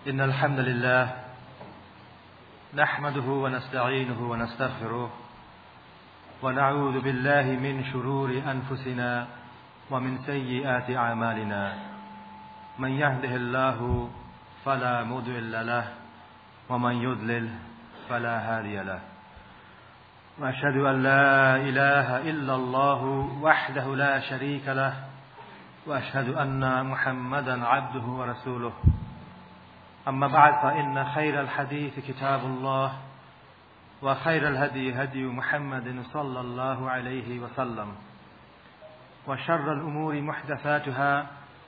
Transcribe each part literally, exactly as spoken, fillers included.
إن الحمد لله نحمده ونستعينه ونستغفره ونعوذ بالله من شرور أنفسنا ومن سيئات أعمالنا من يهده الله فلا مضل له ومن يضلل فلا هادي له وأشهد أن لا إله إلا الله وحده لا شريك له وأشهد أن محمدا عبده ورسوله أما بعد فإن خير الحديث كتاب الله وخير الهدي هدي محمد صلى الله عليه وسلم وشر الأمور محدثاتها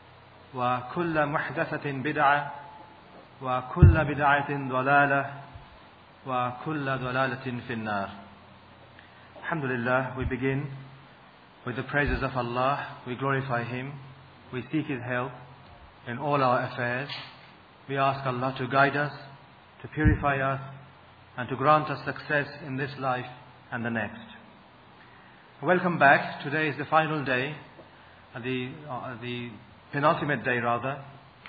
وكل محدثة بدعة وكل بدعة ضلالة وكل ضلالة في النار. Alhamdulillah, we begin with the praises of Allah. We glorify Him. We seek His help in all our affairs. We ask Allah to guide us, to purify us, and to grant us success in this life and the next. Welcome back. Today is the final day, the, uh, the penultimate day rather.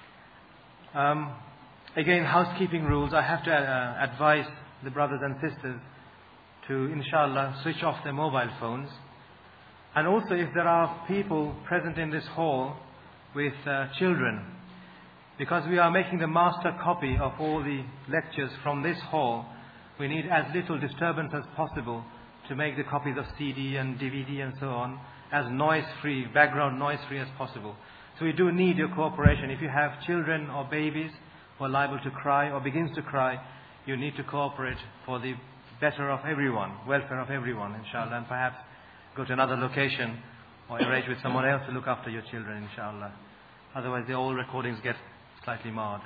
Um, again, housekeeping rules. I have to uh, advise the brothers and sisters to, inshallah, switch off their mobile phones. And also, if there are people present in this hall with uh, children, because we are making the master copy of all the lectures from this hall, we need as little disturbance as possible to make the copies of C D and D V D and so on as noise-free, background noise-free as possible. So we do need your cooperation. If you have children or babies who are liable to cry or begins to cry, you need to cooperate for the better of everyone, welfare of everyone, inshallah, and perhaps go to another location or arrange with someone else to look after your children, inshallah. Otherwise, the old recordings get slightly marred.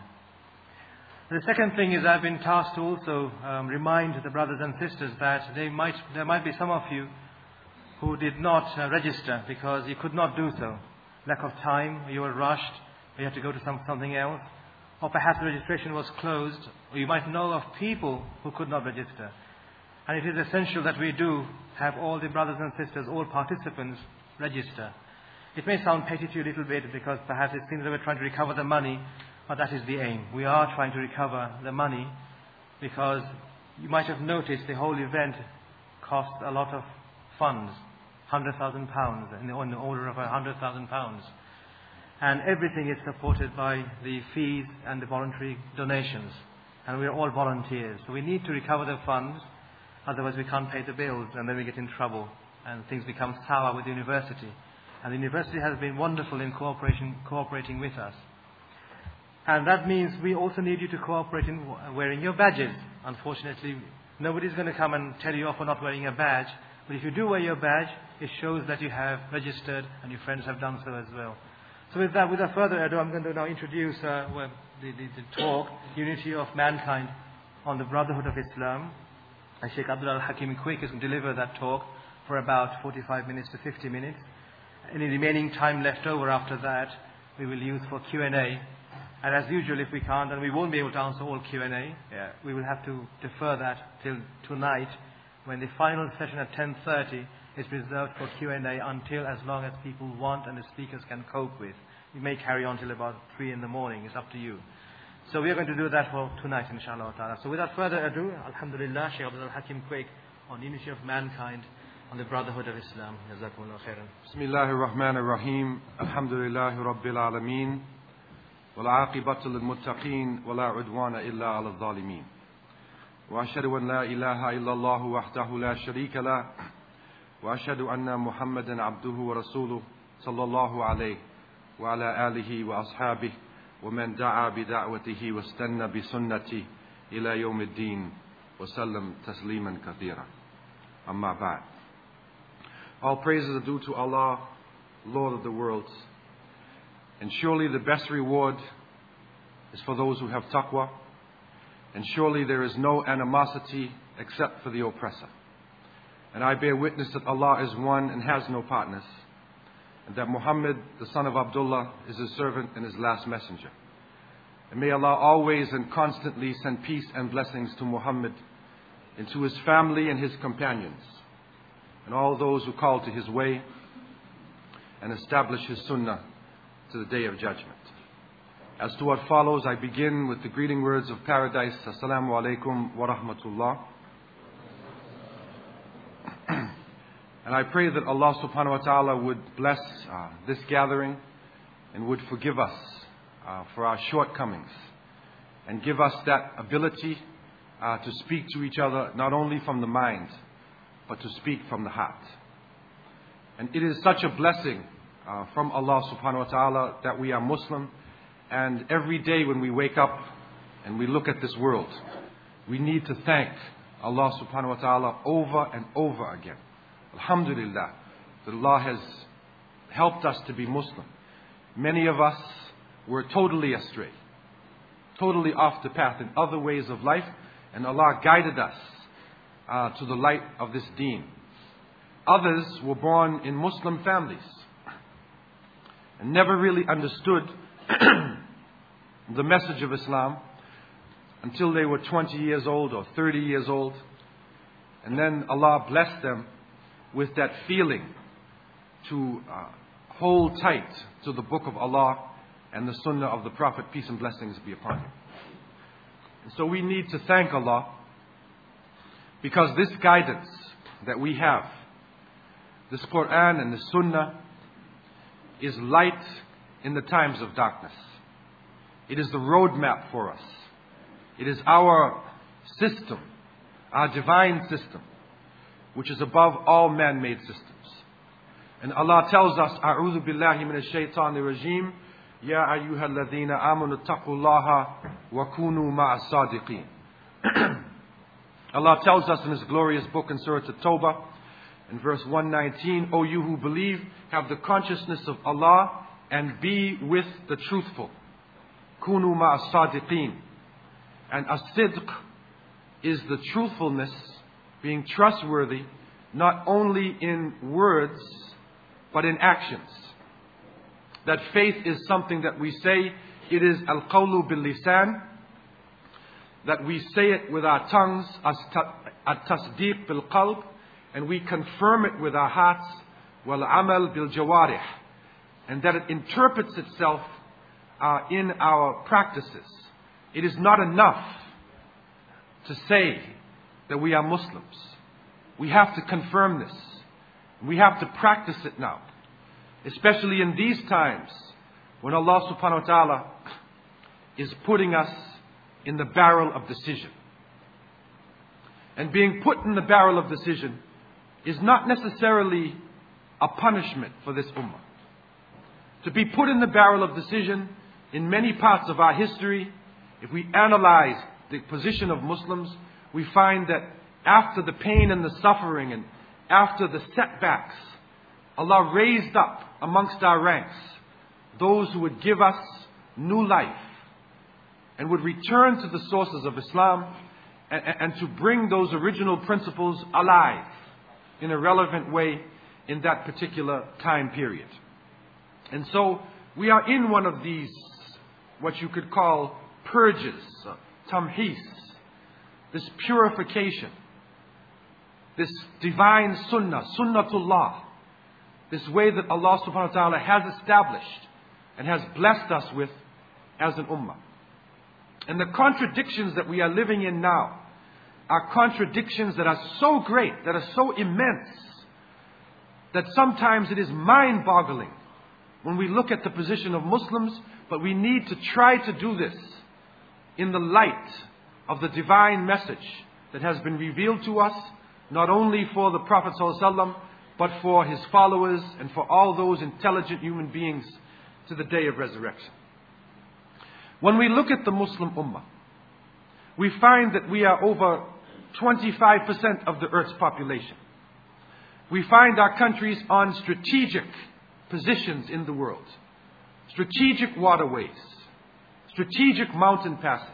The second thing is I've been tasked to also um, remind the brothers and sisters that they might, there might be some of you who did not uh, register because you could not do so. Lack of time, you were rushed, or you had to go to some, something else, or perhaps the registration was closed, or you might know of people who could not register. And it is essential that we do have all the brothers and sisters, all participants, register. It may sound petty to you a little bit because perhaps it seems that we're trying to recover the money, but that is the aim. We are trying to recover the money because you might have noticed the whole event cost a lot of funds, one hundred thousand pounds, in the order of one hundred thousand pounds. And everything is supported by the fees and the voluntary donations. And we are all volunteers. So we need to recover the funds, otherwise we can't pay the bills and then we get in trouble and things become sour with the university. And the university has been wonderful in cooperation, cooperating with us. And that means we also need you to cooperate in wearing your badges. Unfortunately, nobody's going to come and tell you off for not wearing a badge. But if you do wear your badge, it shows that you have registered and your friends have done so as well. So with that, without further ado, I'm going to now introduce uh, well, the, the, the talk, Unity of Mankind on the Brotherhood of Islam. And Sheikh Abdul Al-Hakim Quick is going to deliver that talk for about forty-five minutes to fifty minutes. Any remaining time left over after that, we will use for Q and A. And as usual, if we can't, and we won't be able to answer all Q and A, yeah, we will have to defer that till tonight, when the final session at ten thirty is reserved for Q and A until as long as people want and the speakers can cope with. We may carry on till about three in the morning. It's up to you. So we are going to do that for tonight, inshallah ta'ala. So without further ado, alhamdulillah, Shaykh Abdul Hakim Quick on Unity of Mankind, on the Brotherhood of Islam. Jazakumullah khairan. Bismillahir Rahmanir Rahim. Alhamdulillahi Rabbil Alameen. والعاقبة للمتقين ولا عدوان إلا على الظالمين وأشهد أن لا إله إلا الله وحده لا شريك له وأشهد أن محمدا عبده ورسوله صلى الله عليه وعلى آله وأصحابه ومن دعا بدعوته واستنى بسنته إلى يوم الدين وسلم تسليما كثيرا أما بعد. All praises are due to Allah, Lord of the worlds. And surely the best reward is for those who have taqwa. And surely there is no animosity except for the oppressor. And I bear witness that Allah is one and has no partners. And that Muhammad, the son of Abdullah, is his servant and his last messenger. And may Allah always and constantly send peace and blessings to Muhammad and to his family and his companions. And all those who call to his way and establish his sunnah to the day of judgment. As to what follows, I begin with the greeting words of paradise. Assalamu alaikum wa rahmatullah. And I pray that Allah subhanahu wa ta'ala would bless uh, this gathering and would forgive us uh, for our shortcomings and give us that ability uh, to speak to each other not only from the mind but to speak from the heart. And it is such a blessing uh, from Allah subhanahu wa ta'ala that we are Muslim. And every day when we wake up and we look at this world, we need to thank Allah subhanahu wa ta'ala over and over again. Alhamdulillah, that Allah has helped us to be Muslim. Many of us were totally astray, totally off the path in other ways of life, and Allah guided us uh, to the light of this deen. Others were born in Muslim families and never really understood the message of Islam until they were twenty years old or thirty years old. And then Allah blessed them with that feeling to uh, hold tight to the book of Allah and the sunnah of the Prophet, peace and blessings be upon him. And so we need to thank Allah, because this guidance that we have, this Quran and the sunnah, is light in the times of darkness. It is the roadmap for us. It is our system, our divine system, which is above all man-made systems. And Allah tells us, A'udhu billahi minash shaitanir rajim, Ya ayyuhal ladhina amanu taqullaha wa kunu ma'as sadiqeen. Allah tells us in His glorious book in Surah At-Tawbah, in verse one nineteen, O you who believe, have the consciousness of Allah and be with the truthful. Kunu ma'as sadiqeen. And as-sidq is the truthfulness, being trustworthy, not only in words, but in actions. That faith is something that we say, it is al-qawlu bil-lisan, that we say it with our tongues, at-tasdeeq bil-qalb, and we confirm it with our hearts, wal-amal bil-jawarih, and that it interprets itself uh, in our practices. It is not enough to say that we are Muslims. We have to confirm this. We have to practice it now. Especially in these times when Allah subhanahu wa ta'ala is putting us in the barrel of decision. And being put in the barrel of decision is not necessarily a punishment for this ummah. To be put in the barrel of decision in many parts of our history, if we analyze the position of Muslims, we find that after the pain and the suffering and after the setbacks, Allah raised up amongst our ranks those who would give us new life and would return to the sources of Islam and, and to bring those original principles alive in a relevant way in that particular time period. And so we are in one of these, what you could call purges, uh, tamhis, this purification, this divine sunnah, sunnatullah, this way that Allah subhanahu wa ta'ala has established and has blessed us with as an ummah. And the contradictions that we are living in now are contradictions that are so great, that are so immense, that sometimes it is mind-boggling when we look at the position of Muslims, but we need to try to do this in the light of the divine message that has been revealed to us, not only for the Prophet ﷺ, but for his followers and for all those intelligent human beings to the day of resurrection. When we look at the Muslim Ummah, we find that we are over twenty-five percent of the earth's population. We find our countries on strategic positions in the world, strategic waterways, strategic mountain passes.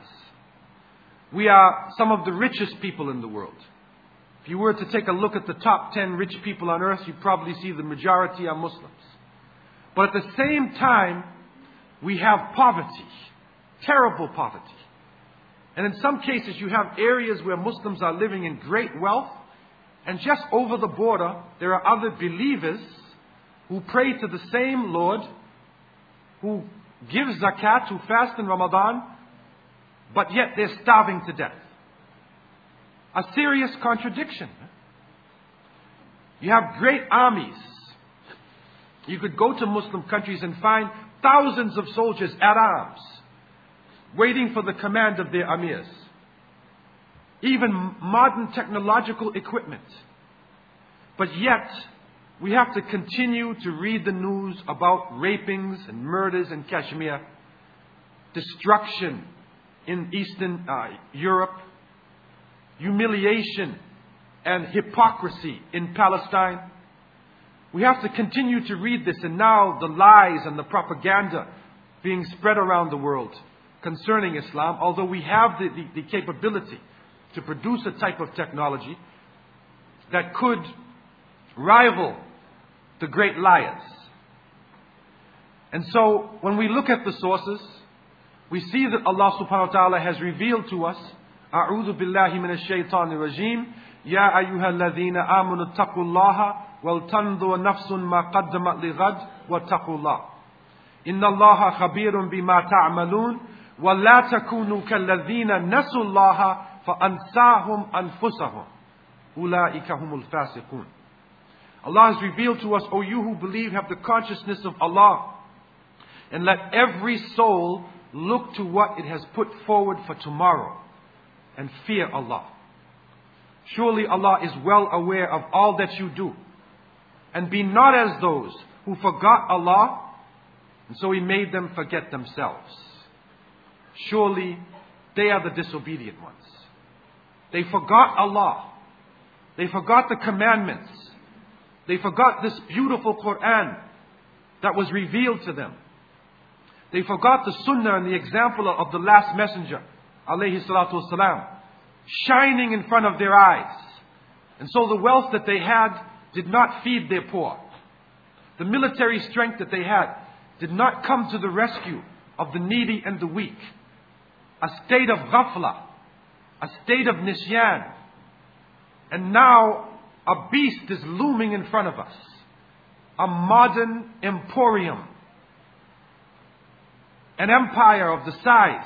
We are some of the richest people in the world. If you were to take a look at the top ten rich people on earth, you'd probably see the majority are Muslims. But at the same time, we have poverty, terrible poverty. And in some cases, you have areas where Muslims are living in great wealth, and just over the border, there are other believers who pray to the same Lord, who give zakat, who fast in Ramadan, but yet they're starving to death. A serious contradiction. You have great armies. You could go to Muslim countries and find thousands of soldiers at arms, waiting for the command of their amirs. Even modern technological equipment. But yet, we have to continue to read the news about rapings and murders in Kashmir, destruction in Eastern uh, Europe, humiliation and hypocrisy in Palestine. We have to continue to read this, and now the lies and the propaganda being spread around the world concerning Islam, although we have the, the, the capability to produce a type of technology that could rival the great liars. And so, when we look at the sources, we see that Allah subhanahu wa ta'ala has revealed to us, A'udhu billahi minash shaitanir rajim, Ya ayyuhal ladhina amanu taqullaha wal tanzur nafsun ma qaddamat lighad wa taqullah. Inna Allaha khabirun bima ta'malun wa la takunu kal ladhina nasullaha fa ansahum anfusahum. Ulaika humul fasiqun. Allah has revealed to us, O you who believe, have the consciousness of Allah, and let every soul look to what it has put forward for tomorrow, and fear Allah. Surely Allah is well aware of all that you do. And be not as those who forgot Allah, and so He made them forget themselves. Surely they are the disobedient ones. They forgot Allah. They forgot the commandments. They forgot this beautiful Quran that was revealed to them. They forgot the sunnah and the example of the last messenger, alayhi salatu wasalam, shining in front of their eyes. And so the wealth that they had did not feed their poor. The military strength that they had did not come to the rescue of the needy and the weak. A state of ghafla, a state of nisyan. And now a beast is looming in front of us. A modern emporium. An empire of the size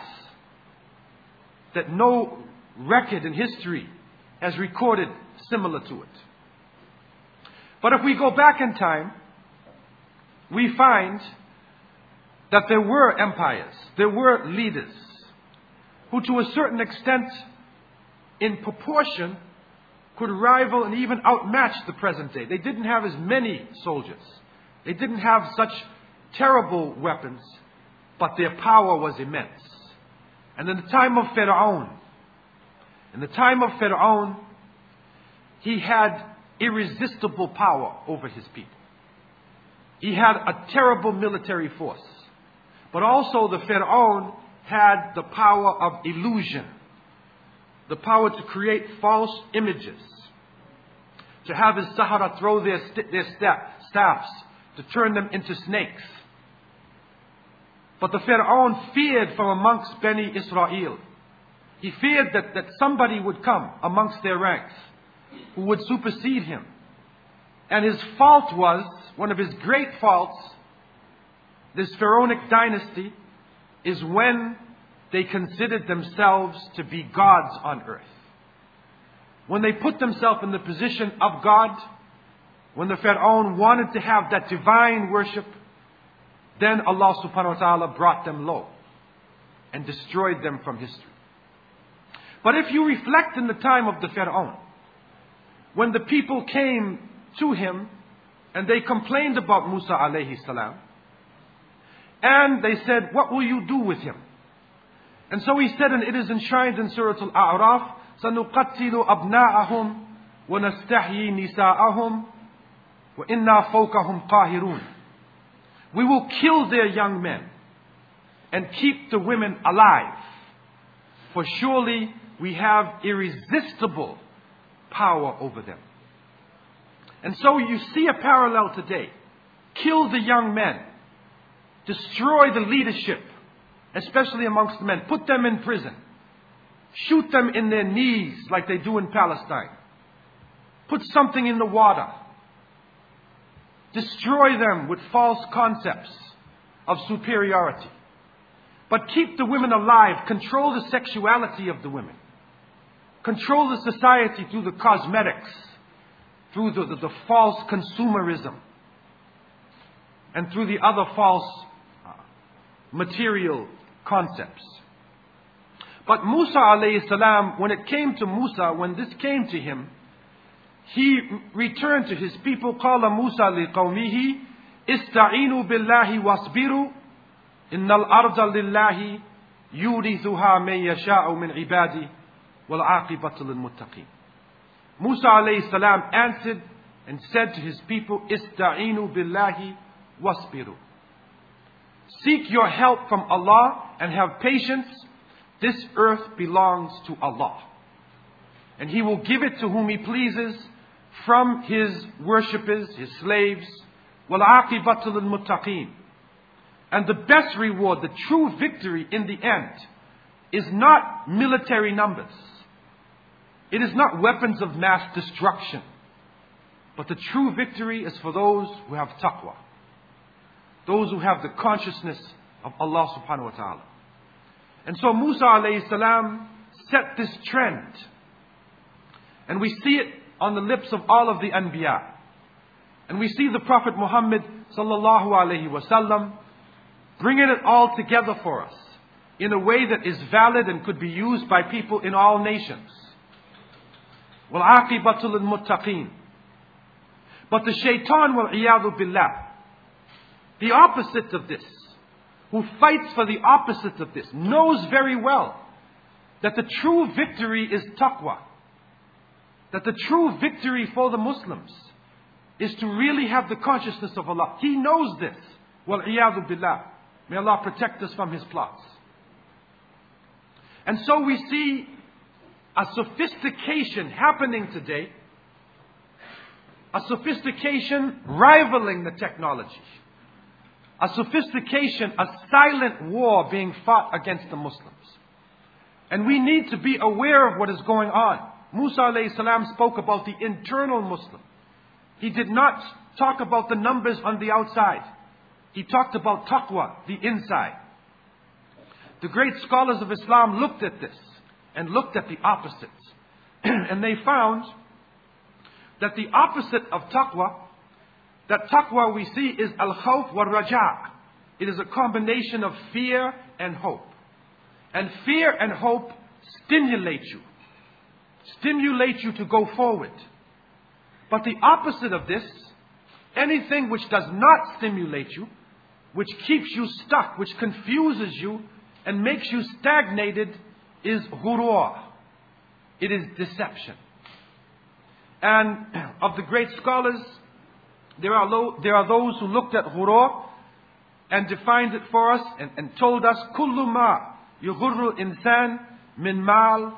that no record in history has recorded similar to it. But if we go back in time, we find that there were empires, there were leaders, who to a certain extent, in proportion, could rival and even outmatch the present day. They didn't have as many soldiers. They didn't have such terrible weapons, but their power was immense. And in the time of Pharaoh, in the time of Pharaoh, he had irresistible power over his people. He had a terrible military force. But also the Pharaoh had the power of illusion. The power to create false images. To have his Sahara throw their, st- their staffs to turn them into snakes. But the Pharaoh feared from amongst Bani Israel. He feared that, that somebody would come amongst their ranks who would supersede him. And his fault was, one of his great faults, this Pharaonic dynasty, is when they considered themselves to be gods on earth. When they put themselves in the position of God, when the Pharaoh wanted to have that divine worship, then Allah subhanahu wa ta'ala brought them low and destroyed them from history. But if you reflect in the time of the Pharaoh, when the people came to him and they complained about Musa alayhi salam, and they said, what will you do with him? And so he said, and it is enshrined in Surah Al-A'raf, سَنُقَتِّلُ أَبْنَاءَهُمْ وَنَسْتَحْيِي نِسَاءَهُمْ وَإِنَّا فَوْقَهُمْ قَاهِرُونَ. We will kill their young men and keep the women alive. For surely we have irresistible power over them. And so you see a parallel today. Kill the young men. Destroy the leadership, especially amongst the men. Put them in prison. Shoot them in their knees like they do in Palestine. Put something in the water. Destroy them with false concepts of superiority. but keep the women alive. Control the sexuality of the women. Control the society through the cosmetics, through the, the, the false consumerism, and through the other false uh, material concepts. But Musa alayhi salam, when it came to Musa, when this came to him, he returned to his people. قال موسى لقومه استعينوا بالله واصبروا إن الأرض لله يورثها من يشاء من عباده والعاقبة للمتقين. Musa alayhi salam answered and said to his people, استعينوا بالله واصبروا. Seek your help from Allah and have patience. This earth belongs to Allah, and He will give it to whom He pleases from His worshippers, His slaves. وَالْعَاقِبَةُ لِلْمُتَّقِينَ. And the best reward, the true victory in the end, is not military numbers. It is not weapons of mass destruction. But the true victory is for those who have taqwa. Those who have the consciousness of Allah subhanahu wa ta'ala. And so Musa alayhi salam set this trend. And we see it on the lips of all of the Anbiya. And we see the Prophet Muhammad sallallahu alayhi wasallam bringing it all together for us in a way that is valid and could be used by people in all nations. وَالْعَاقِبَةُ لِلْمُتَّقِينَ. But the shaitan, وَالْعِيَاذُ بِاللَّهِ, the opposite of this, who fights for the opposite of this, knows very well that the true victory is taqwa. That the true victory for the Muslims is to really have the consciousness of Allah. He knows this. وَالْعِيَاذُ بِاللَّهِ. May Allah protect us from his plots. And so we see a sophistication happening today. A sophistication rivaling the technology. A sophistication, a silent war being fought against the Muslims. And we need to be aware of what is going on. Musa alayhi salam spoke about the internal Muslim. He did not talk about the numbers on the outside. He talked about taqwa, the inside. The great scholars of Islam looked at this and looked at the opposites. And they found that the opposite of taqwa, that taqwa we see is al-khawf wa-raja'. It is a combination of fear and hope. And fear and hope stimulate you. Stimulate you to go forward. But the opposite of this, anything which does not stimulate you, which keeps you stuck, which confuses you and makes you stagnated, is ghurur. It is deception. And of the great scholars, there are, lo- there are those who looked at ghurur and defined it for us and, and told us, كُلُّ مَا يُغُرُّ الْإِنسَانِ مِنْ مَالٍ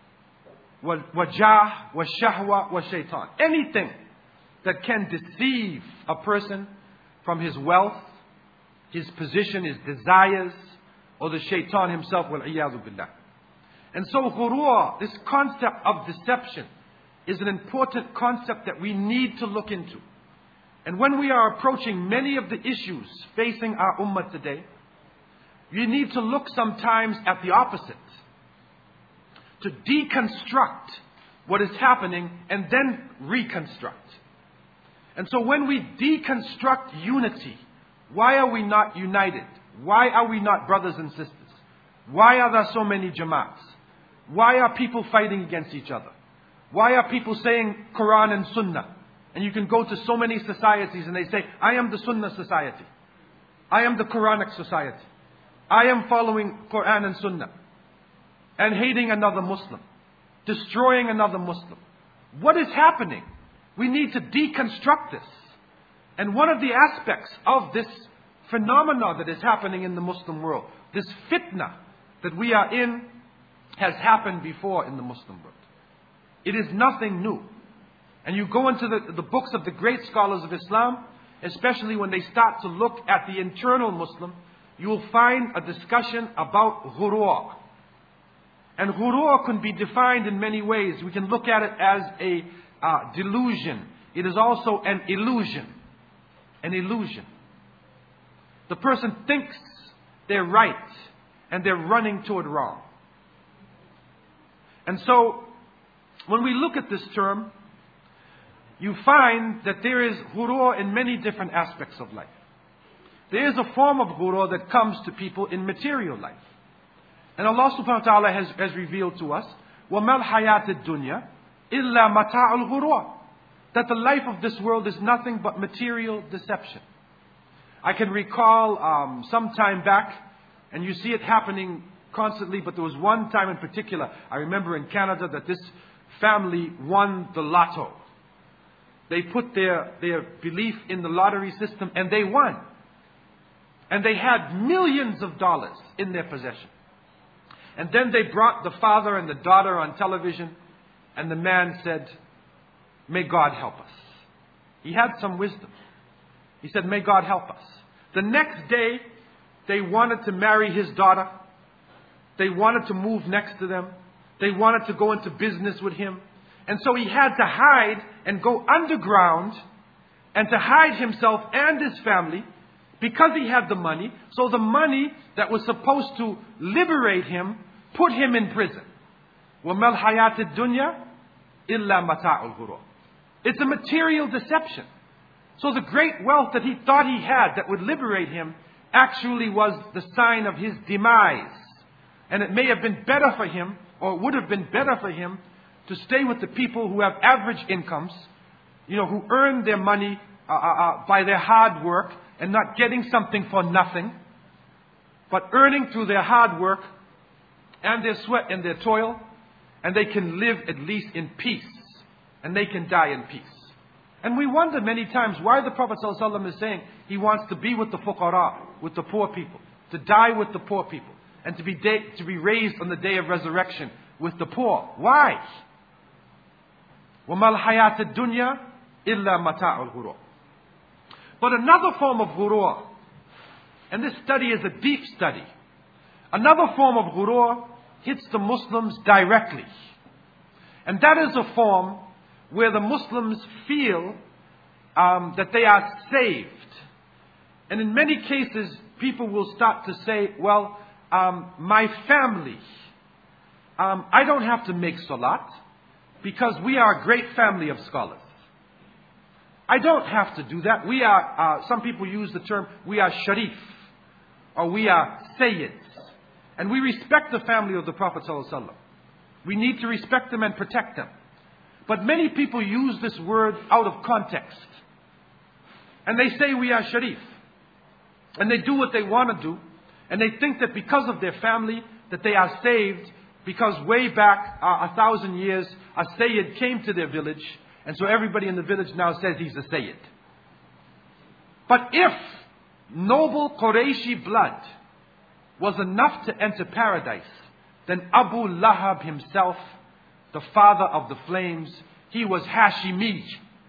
وَجَاهٍ وَشَهْوَةٍ وَشَيْطَانٍ. Anything that can deceive a person from his wealth, his position, his desires, or the shaitan himself, وَالْعِيَاذُ بِاللَّهِ. And so ghurur, this concept of deception, is an important concept that we need to look into. And when we are approaching many of the issues facing our ummah today, you need to look sometimes at the opposite. To deconstruct what is happening and then reconstruct. And so when we deconstruct unity, why are we not united? Why are we not brothers and sisters? Why are there so many jamaats? Why are people fighting against each other? Why are people saying Quran and Sunnah? And you can go to so many societies and they say, I am the Sunnah society. I am the Quranic society. I am following Quran and Sunnah. And hating another Muslim. Destroying another Muslim. What is happening? We need to deconstruct this. And one of the aspects of this phenomena that is happening in the Muslim world, this fitna that we are in, has happened before in the Muslim world. It is nothing new. And you go into the, the books of the great scholars of Islam, especially when they start to look at the internal Muslim, you will find a discussion about ghurur. And ghurur can be defined in many ways. We can look at it as a uh, delusion. It is also an illusion. An illusion. The person thinks they're right. and they're running toward wrong. And so, when we look at this term, you find that there is ghurur in many different aspects of life. There is a form of ghurur that comes to people in material life. And Allah subhanahu wa ta'ala has, has revealed to us, وَمَا الْحَيَاةِ الدُّنْيَا إِلَّا مَتَاعُ الْغُرُورِ, that the life of this world is nothing but material deception. I can recall um, some time back, and you see it happening constantly, but there was one time in particular, I remember in Canada, that this family won the lotto. They put their, their belief in the lottery system, and they won. And they had millions of dollars in their possession. And then they brought the father and the daughter on television, and the man said, "May God help us." He had some wisdom. He said, "May God help us." The next day, they wanted to marry his daughter. They wanted to move next to them. They wanted to go into business with him. And so he had to hide and go underground and to hide himself and his family because he had the money. So the money that was supposed to liberate him put him in prison. وَمَا الْحَيَاةِ الدُّنْيَا إِلَّا مَتَاعُ الْغُرُورِ. It's a material deception. So the great wealth that he thought he had that would liberate him actually was the sign of his demise. And it may have been better for him, or would have been better for him, to stay with the people who have average incomes, you know, who earn their money uh, uh, by their hard work and not getting something for nothing, but earning through their hard work and their sweat and their toil, and they can live at least in peace, and they can die in peace. And we wonder many times why the Prophet ﷺ is saying he wants to be with the fuqara, with the poor people, to die with the poor people, and to be day, to be raised on the day of resurrection with the poor. Why? وَمَا الْحَيَاةِ الدُّنْيَا إِلَّا مَتَاعُ الْغُرُورِ. But another form of ghurur, and this study is a deep study, another form of ghurur hits the Muslims directly. And that is a form where the Muslims feel um, that they are saved. And in many cases, people will start to say, well, um, my family, um, I don't have to make salat because we are a great family of scholars. I don't have to do that. We are, uh, some people use the term, we are sharif, or we are sayyids. And we respect the family of the Prophet ﷺ. We need to respect them and protect them. But many people use this word out of context. And they say we are sharif. And they do what they want to do. And they think that because of their family, that they are saved. Because way back, uh, a thousand years, a sayyid came to their village. And so everybody in the village now says he's a sayyid. But if noble Qurayshi blood was enough to enter paradise, then Abu Lahab himself, the father of the flames, he was Hashimi.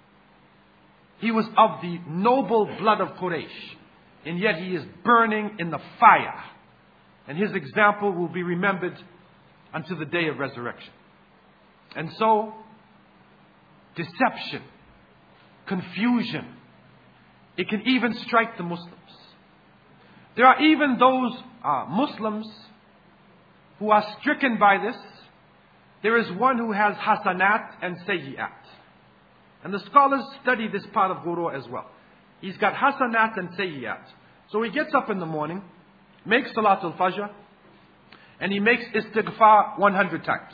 He was of the noble blood of Quraysh. And yet he is burning in the fire. And his example will be remembered until the day of resurrection. And so, deception, confusion, it can even strike the Muslims. There are even those uh, Muslims who are stricken by this. There is one who has hasanat and sayyi'at. And the scholars study this part of ghurur as well. He's got hasanat and sayyi'at. So he gets up in the morning, makes salatul fajr, and he makes istighfar one hundred times.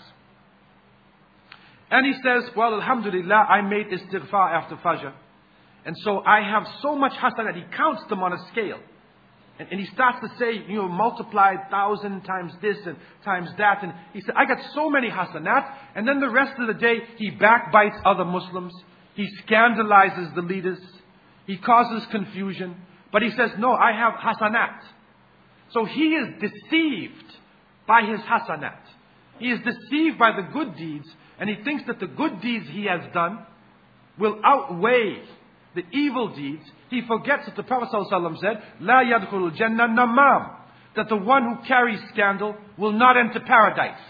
And he says, well, alhamdulillah, I made istighfar after fajr. And so I have so much hasanat. He counts them on a scale. And, and he starts to say, you know, multiply thousand times this and times that. And he said, I got so many hasanat. And then the rest of the day, he backbites other Muslims. He scandalizes the leaders. He causes confusion. But he says, no, I have hasanat. So he is deceived by his hasanat. He is deceived by the good deeds. And he thinks that the good deeds he has done will outweigh the evil deeds. He forgets that the Prophet ﷺ said, La yadkhulul jannah namam, that the one who carries scandal will not enter paradise.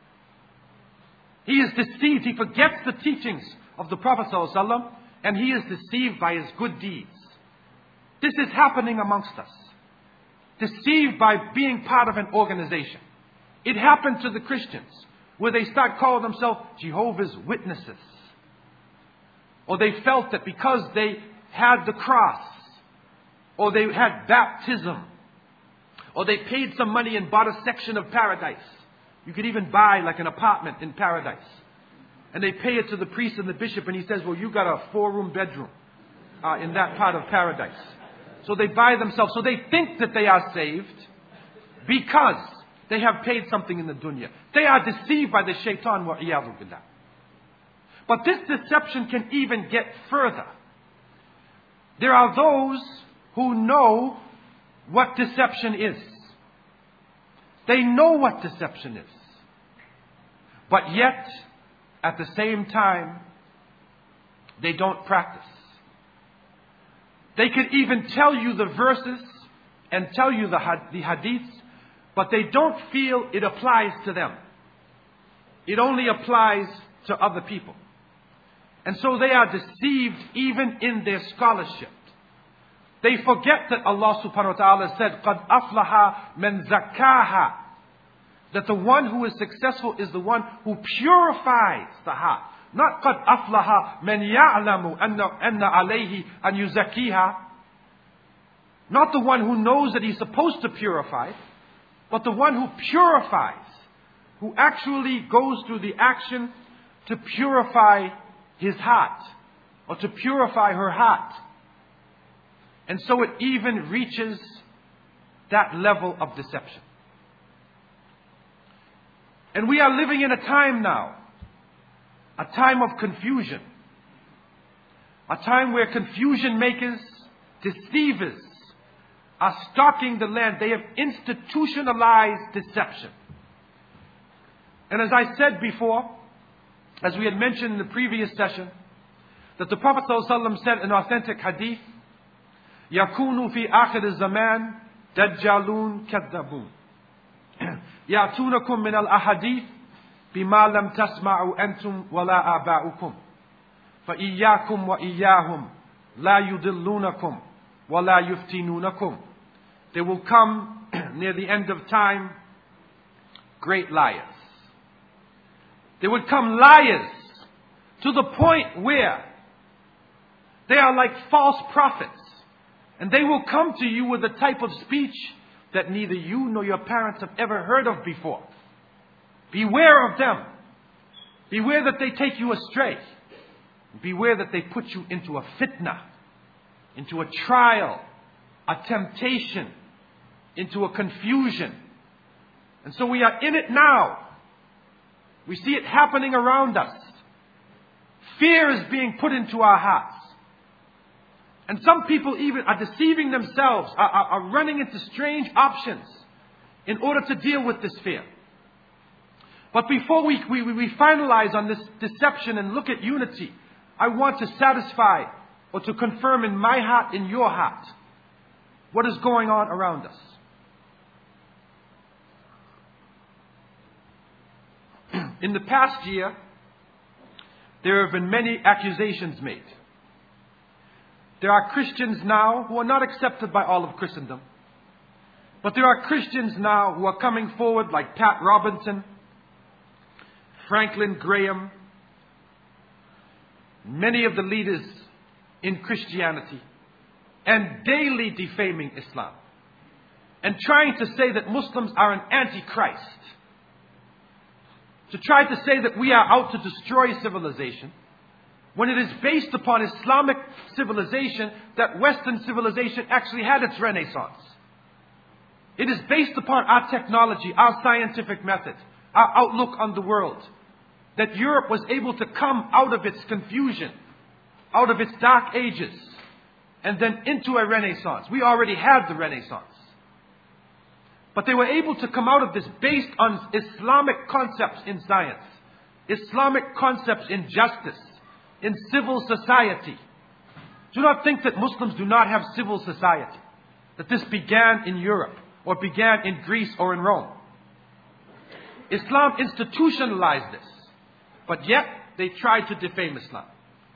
He is deceived. He forgets the teachings of the Prophet ﷺ, and he is deceived by his good deeds. This is happening amongst us. deceived by being part of an organization. It happened to the Christians, where they start calling themselves Jehovah's Witnesses. Or they felt that because they had the cross, or they had baptism, or they paid some money and bought a section of paradise. You could even buy like an apartment in paradise. And they pay it to the priest and the bishop, and he says, well, you got a four-room bedroom uh, in that part of paradise. So they buy themselves. So they think that they are saved because they have paid something in the dunya. They are deceived by the shaitan, wa iyadhu billah. But this deception can even get further. There are those who know what deception is. They know what deception is. But yet, at the same time, they don't practice. They could even tell you the verses and tell you the, the hadiths, but they don't feel it applies to them. It only applies to other people. And so they are deceived even in their scholarship. They forget that Allah subhanahu wa ta'ala said, قَدْ أَفْلَحَ مَنْ زَكَّاهَا, that the one who is successful is the one who purifies the heart. Not قَدْ أَفْلَحَ مَنْ يَعْلَمُ أَنَّ عَلَيْهِ أَنْ يُزَكِّيهَا. Not the one who knows that he's supposed to purify, but the one who purifies, who actually goes through the action to purify his heart, or to purify her heart. And so it even reaches that level of deception. And we are living in a time now, a time of confusion. A time where confusion makers, deceivers, are stalking the land. They have institutionalized deception. And as I said before, as we had mentioned in the previous session, that the Prophet ﷺ said in authentic hadith, يَكُونُ فِي آخِرِ الزَّمَانِ دَجَّالُونَ كَذَّبُونَ يَأْتُونَكُم مِّنَ الْأَحَادِيثِ بِمَا لَمْ تَسْمَعُوا أَنْتُمْ وَلَا آبَاؤُكُمْ فَإِيَّاكُمْ وَإِيَّاهُمْ لَا يُضِلُّونَكُمْ وَلَا يُفْتِنُونَكُمْ. They will come near the end of time great liars. They would come liars to the point where they are like false prophets. And they will come to you with a type of speech that neither you nor your parents have ever heard of before. Beware of them. Beware that they take you astray. Beware that they put you into a fitna, into a trial, a temptation, into a confusion. And so we are in it now. We see it happening around us. Fear is being put into our hearts. And some people even are deceiving themselves, are, are, are running into strange options in order to deal with this fear. But before we, we, we finalize on this deception and look at unity, I want to satisfy or to confirm in my heart, in your heart, what is going on around us. In the past year, there have been many accusations made. There are Christians now who are not accepted by all of Christendom. But there are Christians now who are coming forward like Pat Robinson, Franklin Graham, many of the leaders in Christianity, and daily defaming Islam. And trying to say that Muslims are an antichrist. To try to say that we are out to destroy civilization, when it is based upon Islamic civilization that Western civilization actually had its renaissance. It is based upon our technology, our scientific method, our outlook on the world, that Europe was able to come out of its confusion, out of its dark ages, and then into a renaissance. We already had the renaissance. But they were able to come out of this based on Islamic concepts in science, Islamic concepts in justice, in civil society. Do not think that Muslims do not have civil society, that this began in Europe or began in Greece or in Rome. Islam institutionalized this, but yet they tried to defame Islam,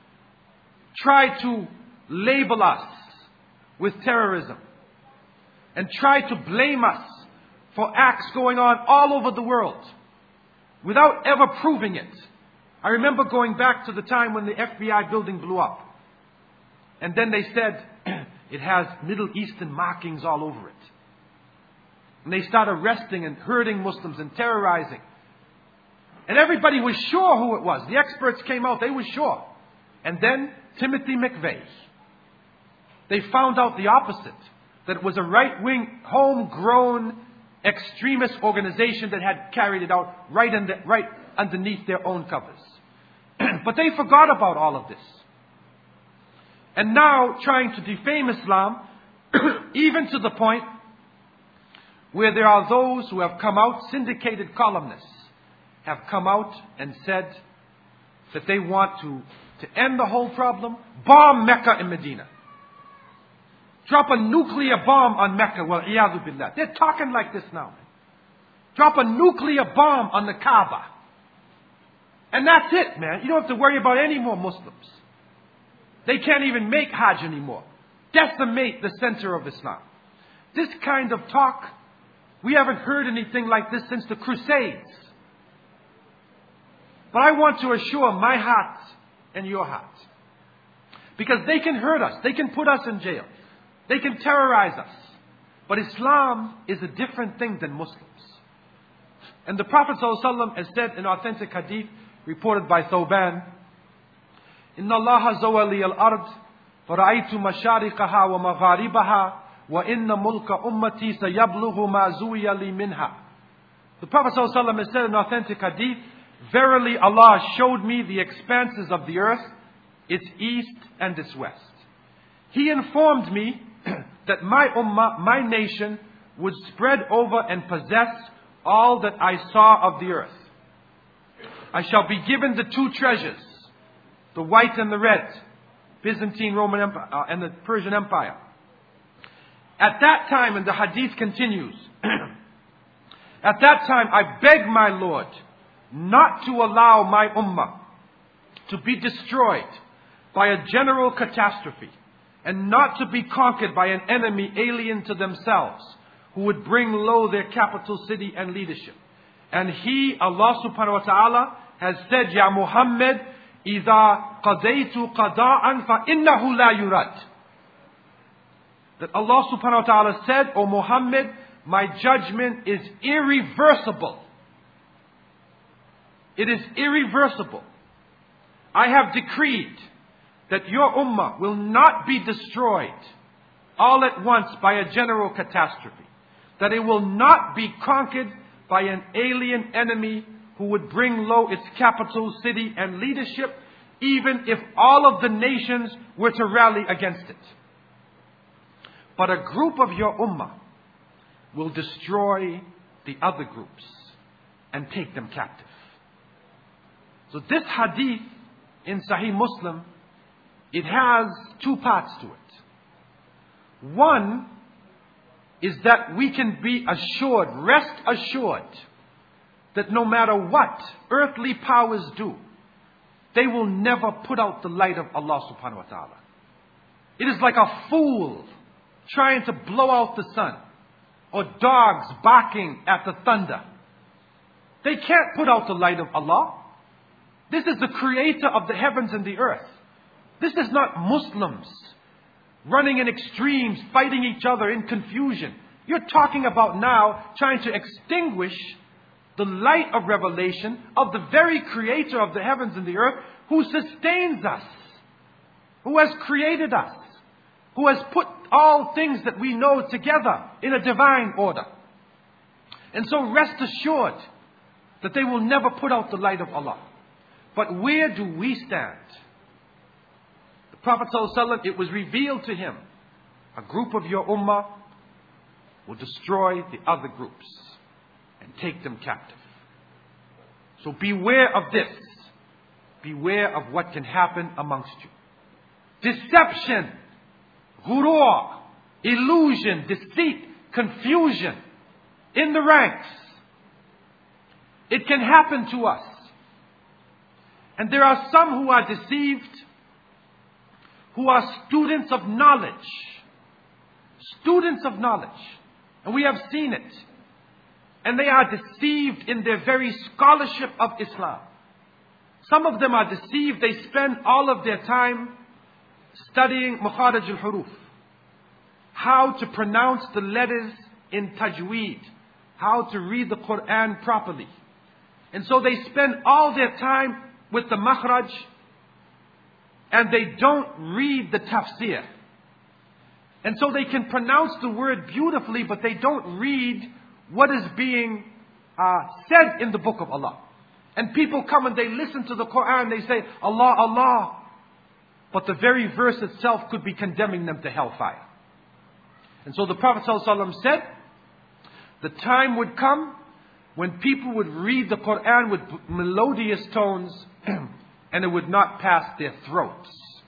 tried to label us with terrorism, and try to blame us for acts going on all over the world without ever proving it. I remember going back to the time when the F B I building blew up. And then they said, it has Middle Eastern markings all over it. And they started arresting and hurting Muslims and terrorizing. And everybody was sure who it was. The experts came out, they were sure. And then Timothy McVeigh. They found out the opposite. That it was a right-wing, homegrown, extremist organization that had carried it out right, in the, right underneath their own covers. But they forgot about all of this. And now trying to defame Islam, even to the point where there are those who have come out, syndicated columnists, have come out and said that they want to, to end the whole problem, bomb Mecca and Medina. Drop a nuclear bomb on Mecca, well, iyadhu billah. They're talking like this now. Drop a nuclear bomb on the Kaaba. And that's it, man. You don't have to worry about any more Muslims. They can't even make Hajj anymore. Decimate the center of Islam. This kind of talk, we haven't heard anything like this since the Crusades. But I want to assure my heart and your heart. Because they can hurt us. They can put us in jail. They can terrorize us. But Islam is a different thing than Muslims. And the Prophet ﷺ has said in authentic hadith reported by Thawban, Inna Allah zawali al-ard fara'aytu mashariqaha wa magharibaha wa inna mulka ummati sayablughu ma zuwiya li minha. The Prophet ﷺ has said in authentic hadith, verily Allah showed me the expanses of the earth, its east and its west. He informed me that my ummah, my nation, would spread over and possess all that I saw of the earth. I shall be given the two treasures, the white and the red, Byzantine, Roman Empire, uh, and the Persian Empire. At that time, and the hadith continues, at that time I beg my Lord not to allow my ummah to be destroyed by a general catastrophe, and not to be conquered by an enemy alien to themselves, who would bring low their capital city and leadership. And He, Allah subhanahu wa ta'ala, has said, Ya Muhammad, إِذَا قَضَيْتُ قَضَاءً فَإِنَّهُ لَا يُرَدْ. That Allah subhanahu wa ta'ala said, O Muhammad, my judgment is irreversible. It is irreversible. I have decreed that your ummah will not be destroyed all at once by a general catastrophe. That it will not be conquered by an alien enemy who would bring low its capital city and leadership, even if all of the nations were to rally against it. But a group of your ummah will destroy the other groups and take them captive. So this hadith in Sahih Muslim, it has two parts to it. One is that we can be assured, rest assured, that no matter what earthly powers do, they will never put out the light of Allah subhanahu wa ta'ala. It is like a fool trying to blow out the sun, or dogs barking at the thunder. They can't put out the light of Allah. This is the creator of the heavens and the earth. This is not Muslims running in extremes, fighting each other in confusion. You're talking about now trying to extinguish the light of revelation of the very creator of the heavens and the earth, who sustains us, who has created us, who has put all things that we know together in a divine order. And so rest assured that they will never put out the light of Allah. But where do we stand? The Prophet ﷺ, it was revealed to him, a group of your ummah will destroy the other groups and take them captive. So beware of this. Beware of what can happen amongst you. Deception, ghurur, illusion, deceit, confusion in the ranks. It can happen to us. And there are some who are deceived, who are students of knowledge. Students of knowledge. And we have seen it. And they are deceived in their very scholarship of Islam. Some of them are deceived. They spend all of their time studying Makharij al-Huruf. How to pronounce the letters in Tajweed. How to read the Quran properly. And so they spend all their time with the Makhraj. And they don't read the Tafsir. And so they can pronounce the word beautifully, but they don't read what is being uh, said in the book of Allah. And people come and they listen to the Quran, they say, Allah, Allah. But the very verse itself could be condemning them to hellfire. And so the Prophet ﷺ said, the time would come when people would read the Quran with melodious tones and it would not pass their throats.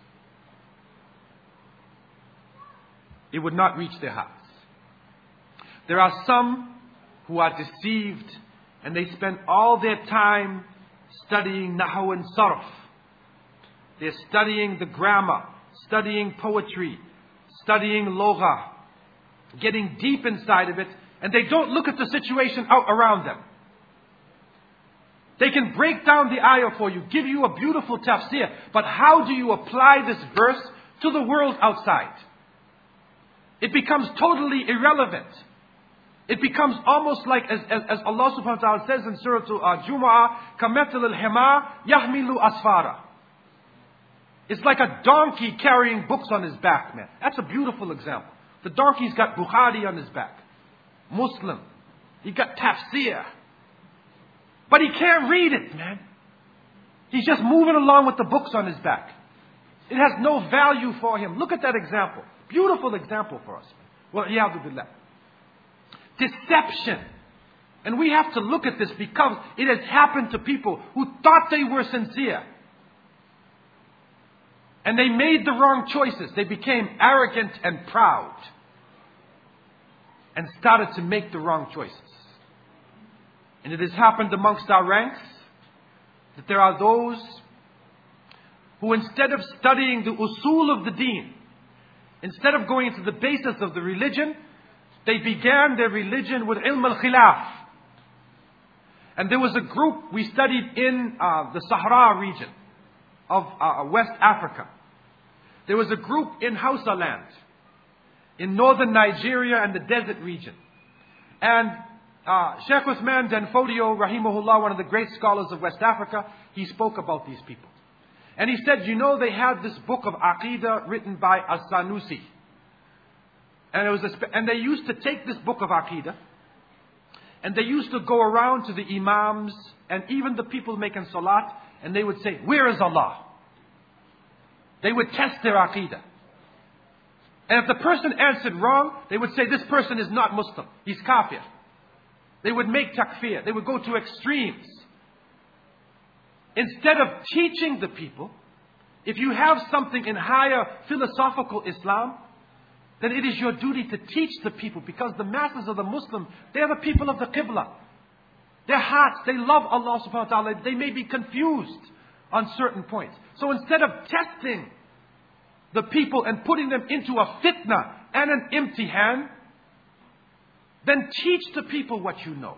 It would not reach their hearts. There are some who are deceived and they spend all their time studying Nahu and Sarf. They're studying the grammar, studying poetry, studying Logha, getting deep inside of it, and they don't look at the situation out around them. They can break down the ayah for you, give you a beautiful tafsir, but how do you apply this verse to the world outside? It becomes totally irrelevant. It becomes almost like, as, as, as Allah subhanahu wa ta'ala says in Surah uh, Jumu'ah, كَمَثَلِ الْحِمَارِ يَحْمِلُ أَسْفَارًا. It's like a donkey carrying books on his back, man. That's a beautiful example. The donkey's got Bukhari on his back. Muslim. He got tafsir. But he can't read it, man. He's just moving along with the books on his back. It has no value for him. Look at that example. Beautiful example for us. Well, iyadu billah. Deception. And we have to look at this because it has happened to people who thought they were sincere. And they made the wrong choices. They became arrogant and proud. And started to make the wrong choices. And it has happened amongst our ranks that there are those who, instead of studying the usul of the deen, instead of going into the basis of the religion, they began their religion with ilm al-khilaf. And there was a group we studied in uh, the Sahara region of uh, West Africa. There was a group in Hausa land, in northern Nigeria and the desert region. And uh, Sheikh Uthman Danfodio, rahimahullah, one of the great scholars of West Africa, he spoke about these people. And he said, you know, they had this book of Aqidah written by As-Sanusi. And, it was a, and they used to take this book of Aqidah, and they used to go around to the imams and even the people making salat, and they would say, where is Allah? They would test their Aqidah. And if the person answered wrong, they would say, this person is not Muslim. He's kafir. They would make takfir. They would go to extremes. Instead of teaching the people, if you have something in higher philosophical Islam, then it is your duty to teach the people, because the masses of the Muslim, they are the people of the Qibla. Their hearts, they love Allah subhanahu wa ta'ala. They may be confused on certain points. So instead of testing the people and putting them into a fitna and an imtihan, then teach the people what you know.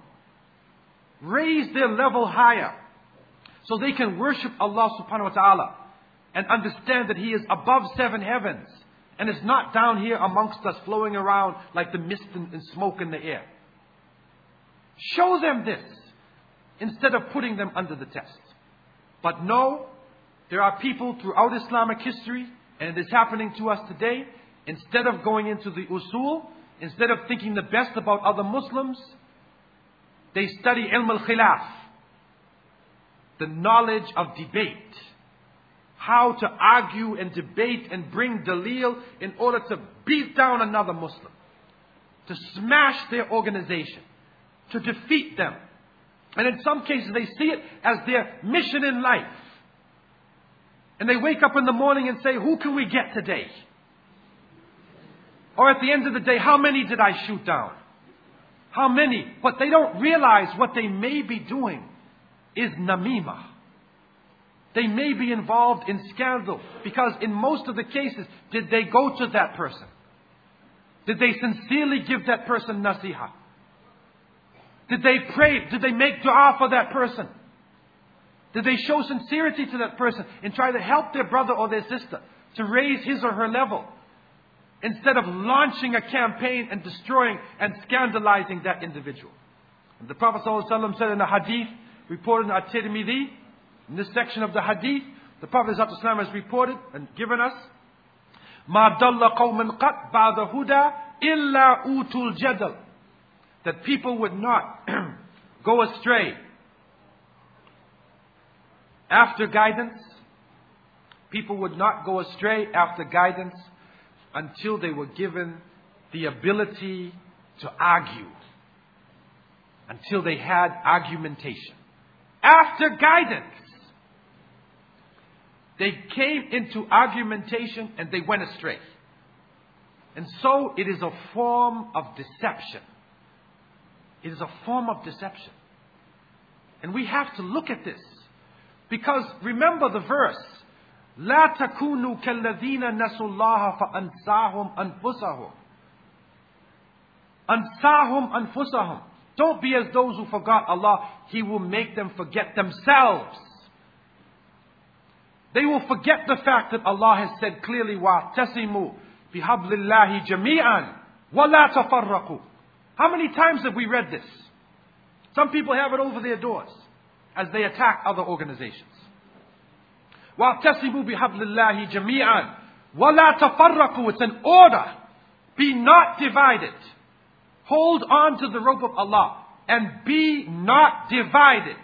Raise their level higher so they can worship Allah subhanahu wa ta'ala and understand that He is above seven heavens and is not down here amongst us flowing around like the mist and smoke in the air. Show them this instead of putting them under the test. But no, there are people throughout Islamic history, and it is happening to us today, instead of going into the usul, instead of thinking the best about other Muslims, they study ilm al-khilaf, the knowledge of debate. How to argue and debate and bring dalil in order to beat down another Muslim, to smash their organization, to defeat them. And in some cases they see it as their mission in life. And they wake up in the morning and say, who can we get today? Or at the end of the day, how many did I shoot down? How many? But they don't realize what they may be doing is namimah. They may be involved in scandal, because in most of the cases, did they go to that person? Did they sincerely give that person nasiha? Did they pray? Did they make dua for that person? Did they show sincerity to that person and try to help their brother or their sister to raise his or her level, instead of launching a campaign and destroying and scandalizing that individual? And the Prophet ﷺ said in a hadith reported in At-Tirmidhi, in this section of the hadith, the Prophet ﷺ has reported and given us, مَا ضَلَّ قَوْمًا قَطْ بَعْدَ هُدَى إِلَّا أُوتُوا الْجَدَلِ, that people would not go astray after guidance. People would not go astray after guidance until they were given the ability to argue, until they had argumentation. After guidance, they came into argumentation and they went astray. And so it is a form of deception. It is a form of deception. And we have to look at this. Because remember the verse, لا تكونوا كالذين نسوا الله فأنساهم أنفسهم. أنساهم أنفسهم. Don't be as those who forgot Allah. He will make them forget themselves. They will forget the fact that Allah has said clearly, وَاعْتَصِمُوا بِحَبْلِ اللَّهِ جَمِيعًا وَلَا تَفَرَّقُوا. How many times have we read this? Some people have it over their doors as they attack other organizations. وَاعْتَصِمُوا بِحَبْلِ اللَّهِ جَمِيعًا وَلَا تَفَرَّقُوا. It's an order. Be not divided. Hold on to the rope of Allah and be not divided.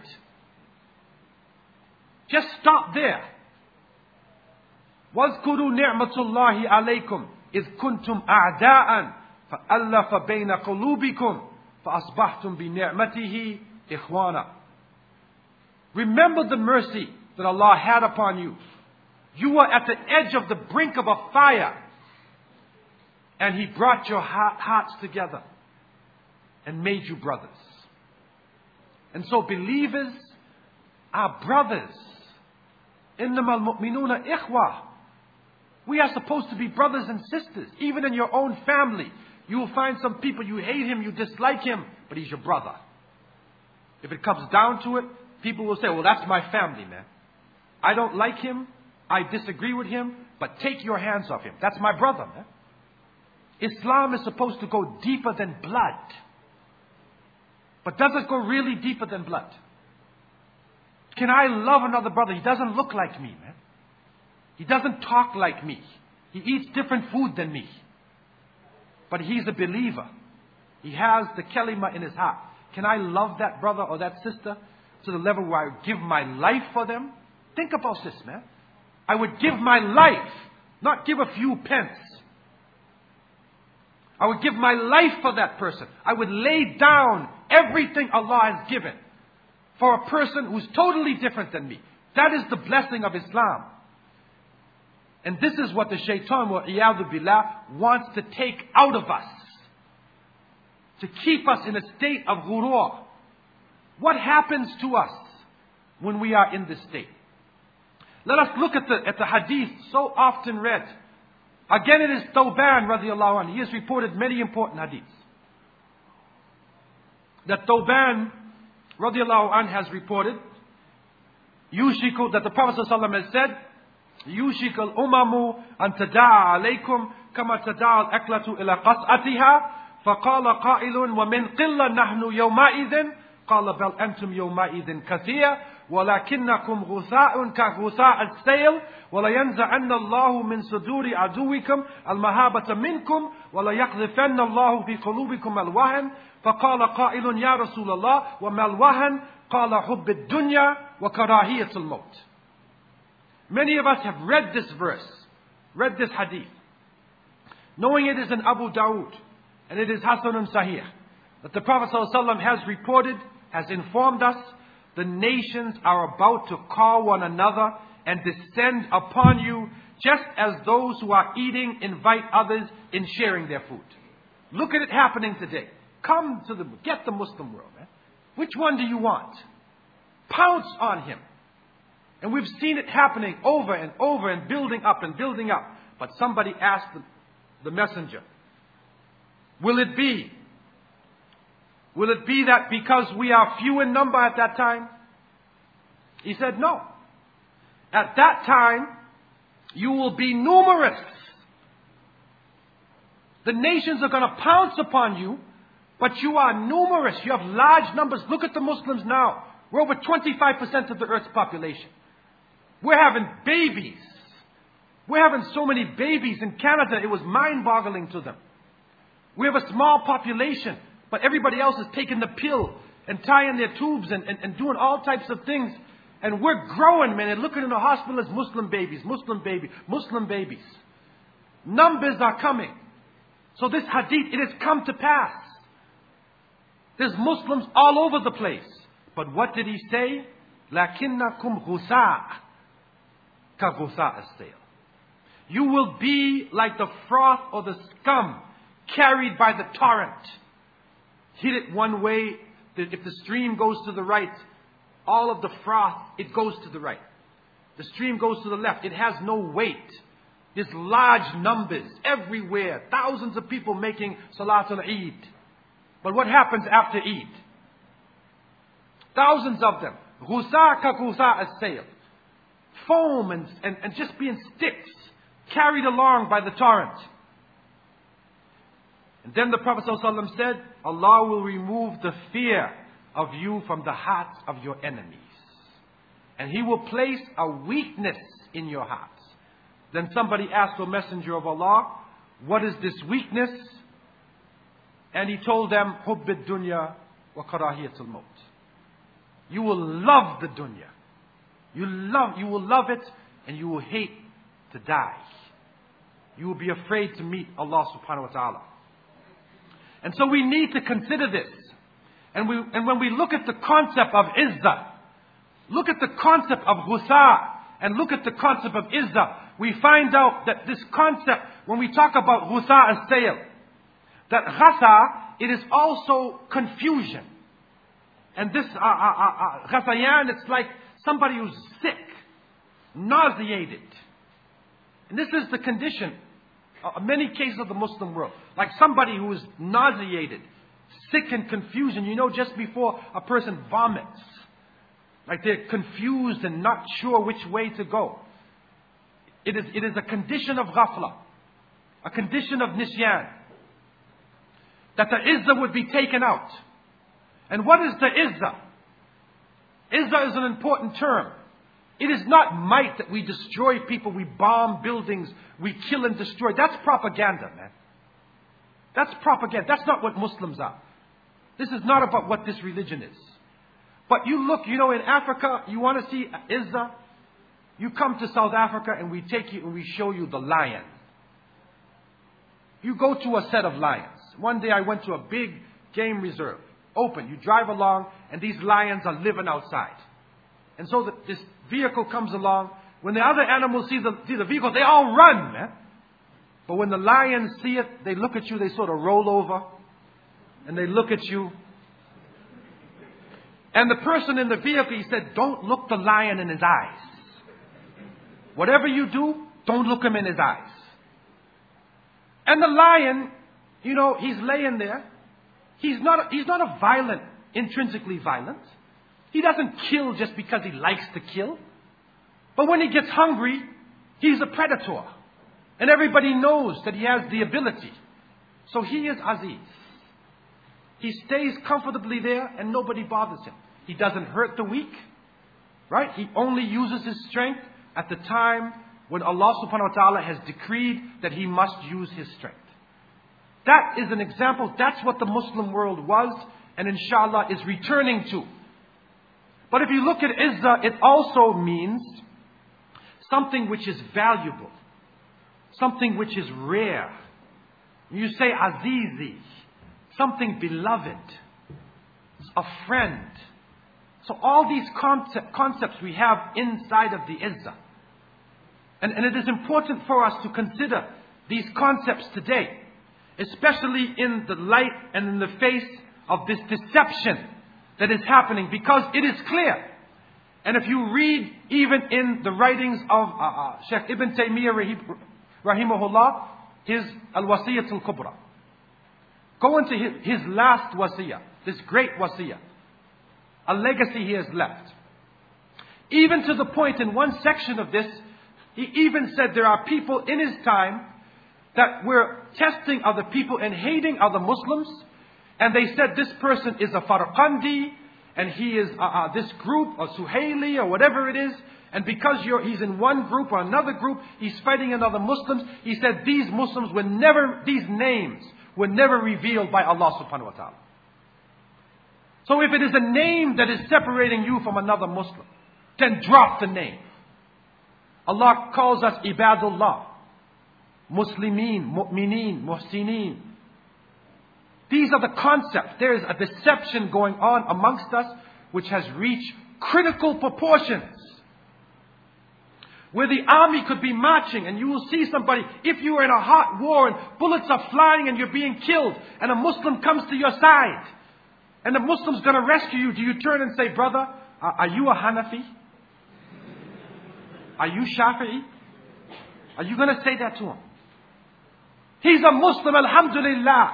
Just stop there. وَاذْكُرُوا نِعْمَةُ اللَّهِ عَلَيْكُمْ إِذْ كُنْتُمْ أَعْدَاءً فَأَلَّفَ بَيْنَ قُلُوبِكُمْ فَأَصْبَحْتُمْ بِنِعْمَتِهِ إِخْوَانًا. Remember the mercy that Allah had upon you. You were at the edge of the brink of a fire, and He brought your hearts together and made you brothers. And so believers are brothers. إِنَّمَا الْمُؤْمِنُونَ إِخْوَةً. We are supposed to be brothers and sisters. Even in your own family, you will find some people, you hate him, you dislike him, but he's your brother. If it comes down to it, people will say, well, that's my family, man. I don't like him, I disagree with him, but take your hands off him. That's my brother, man. Islam is supposed to go deeper than blood. But does it go really deeper than blood? Can I love another brother? He doesn't look like me, man. He doesn't talk like me. He eats different food than me. But he's a believer. He has the kalima in his heart. Can I love that brother or that sister to the level where I would give my life for them? Think about this, man. I would give my life, not give a few pence. I would give my life for that person. I would lay down everything Allah has given for a person who's totally different than me. That is the blessing of Islam. And this is what the shaitan, wa iyadu billah, wants to take out of us. To keep us in a state of ghurur. What happens to us when we are in this state? Let us look at the, at the hadith so often read. Again, it is Thawban radiallahu anhu. He has reported many important hadiths. That Thawban radiallahu anhu has reported, Yushiku, that the Prophet ﷺ has said, يوشك الأمم أن تداعى عليكم كما تداعى الأكلة إلى قصعتها فقال قائل ومن قلة نحن يومئذ قال بل أنتم يومئذ كثير ولكنكم غثاء كغثاء السيل ولينزعن الله من صدور عدوكم المهابة منكم وليقذفن الله في قلوبكم الوهن فقال قائل يا رسول الله وما الوهن قال حب الدنيا وكراهية الموت. Many of us have read this verse, read this hadith, knowing it is in Abu Dawood, and it is Hasanun Sahih, that the Prophet ﷺ has reported, has informed us, the nations are about to call one another and descend upon you, just as those who are eating invite others in sharing their food. Look at it happening today. Come to the, get the Muslim world, man. Which one do you want? Pounce on him. And we've seen it happening over and over and building up and building up. But somebody asked the, the messenger, Will it be? Will it be that because we are few in number at that time? He said, no. At that time, you will be numerous. The nations are going to pounce upon you, but you are numerous. You have large numbers. Look at the Muslims now. We're over twenty-five percent of the earth's population. We're having babies. We're having so many babies in Canada, it was mind-boggling to them. We have a small population, but everybody else is taking the pill and tying their tubes and, and, and doing all types of things. And we're growing, man, and looking in the hospital as Muslim babies, Muslim babies, Muslim babies. Numbers are coming. So this hadith, it has come to pass. There's Muslims all over the place. But what did he say? لَكِنَّكُمْ غُثَاء كَغُثَاءَ السَّيْلِ. You will be like the froth or the scum carried by the torrent. Hit it one way, if the stream goes to the right, all of the froth, it goes to the right. The stream goes to the left. It has no weight. There's large numbers everywhere. Thousands of people making Salatul Eid. But what happens after Eid? Thousands of them. Ghusa ka ghusa as-sayl. Foam and, and, and just being sticks carried along by the torrent. And then the Prophet ﷺ said, Allah will remove the fear of you from the hearts of your enemies. And He will place a weakness in your hearts. Then somebody asked the Messenger of Allah, what is this weakness? And he told them, حُبِّ الدُّنْيَا وَكَرَاهِيَةُ الْمَوْتِ. You will love the dunya. You love, you will love it and you will hate to die. You will be afraid to meet Allah subhanahu wa ta'ala. And so we need to consider this. And we, and when we look at the concept of izzah, look at the concept of ghusa, and look at the concept of izzah, we find out that this concept, when we talk about ghusa as-sayl, that ghasa, it is also confusion. And this uh, uh, uh, ghasayan, it's like somebody who's sick, nauseated. And this is the condition of many cases of the Muslim world. Like somebody who is nauseated, sick and confusion. You know, just before a person vomits. Like they're confused and not sure which way to go. It is, it is a condition of ghafla. A condition of nisyan. That the izzah would be taken out. And what is the izzah? Izzah is an important term. It is not might that we destroy people, we bomb buildings, we kill and destroy. That's propaganda, man. That's propaganda. That's not what Muslims are. This is not about what this religion is. But you look, you know, in Africa, you want to see izzah? You come to South Africa and we take you and we show you the lion. You go to a set of lions. One day I went to a big game reserve. Open. You drive along and these lions are living outside. And so the, this vehicle comes along. When the other animals see the, see the vehicle, they all run, man. But when the lions see it, they look at you, they sort of roll over. And they look at you. And the person in the vehicle, he said, don't look the lion in his eyes. Whatever you do, don't look him in his eyes. And the lion, you know, he's laying there. He's not, he's not a violent, intrinsically violent. He doesn't kill just because he likes to kill. But when he gets hungry, he's a predator. And everybody knows that he has the ability. So he is Aziz. He stays comfortably there and nobody bothers him. He doesn't hurt the weak. Right? He only uses his strength at the time when Allah subhanahu wa ta'ala has decreed that he must use his strength. That is an example. That's what the Muslim world was and inshallah is returning to. But if you look at izzah, it also means something which is valuable. Something which is rare. You say azizi, something beloved, a friend. So all these concept, concepts we have inside of the izzah. And, and it is important for us to consider these concepts today. Especially in the light and in the face of this deception that is happening. Because it is clear. And if you read even in the writings of uh, uh, Shaykh Ibn Taymiyyah rahimahullah, his Al-Wasiyyat Al-Kubra. Go into his, his last wasiyah, this great wasiyah, a legacy he has left. Even to the point in one section of this, he even said there are people in his time that were testing other people and hating other Muslims. And they said this person is a Farqandi, and he is uh, uh, this group, or Suhaili, or whatever it is. And because you're, he's in one group or another group, he's fighting another Muslims. He said these Muslims were never, these names were never revealed by Allah subhanahu wa ta'ala. So if it is a name that is separating you from another Muslim, then drop the name. Allah calls us Ibadullah, Muslimin, Mu'mineen, Muhsineen. These are the concepts. There is a deception going on amongst us which has reached critical proportions. Where the army could be marching and you will see somebody, if you are in a hot war and bullets are flying and you're being killed and a Muslim comes to your side and the Muslim's going to rescue you, do you turn and say, brother, are you a Hanafi? Are you Shafi'i? Are you going to say that to him? He's a Muslim, alhamdulillah.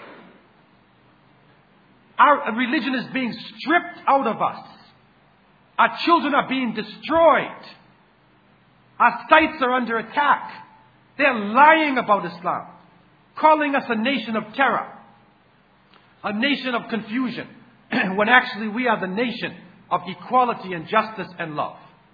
Our religion is being stripped out of us. Our children are being destroyed. Our sites are under attack. They're lying about Islam, calling us a nation of terror, a nation of confusion, when actually we are the nation of equality and justice and love.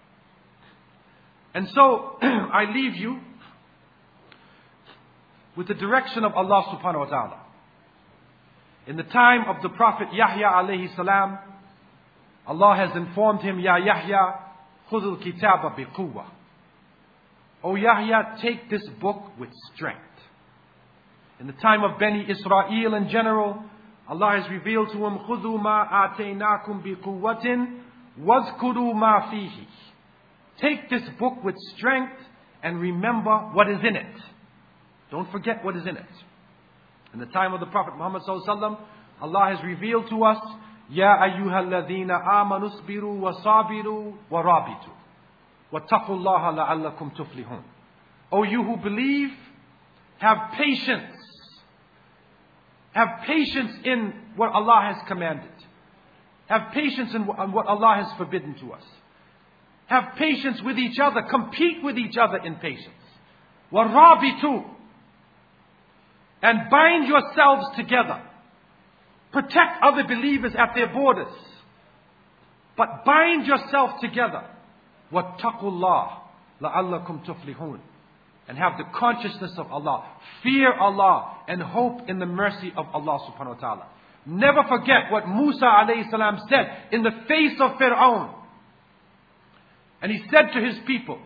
And so I leave you with the direction of Allah subhanahu wa ta'ala. In the time of the Prophet Yahya alayhi salam, Allah has informed him, Ya Yahya, khudul kitaba biquwwa. O Yahya, take this book with strength. In the time of Bani Israel in general, Allah has revealed to him, خُذُوا مَا آتَيْنَاكُمْ بِقُوَّةٍ وَاذْكُرُوا مَا فِيهِ. Take this book with strength and remember what is in it. Don't forget what is in it. In the time of the Prophet Muhammad sallallahu alaihi wasallam, Allah has revealed to us, Ya ayyuhal ladhina amanu isbiru wa sabiru wa rabitu. Wattaqullaha la'allakum tuflihun. O you who believe, have patience. Have patience in what Allah has commanded. Have patience in what Allah has forbidden to us. Have patience with each other. Compete with each other in patience. Warabitu. And bind yourselves together. Protect other believers at their borders. But bind yourself together. Wattaqullah la'allakum tuflihun. And have the consciousness of Allah. Fear Allah and hope in the mercy of Allah subhanahu wa ta'ala. Never forget what Musa alayhi salam said in the face of Fir'aun. And he said to his people,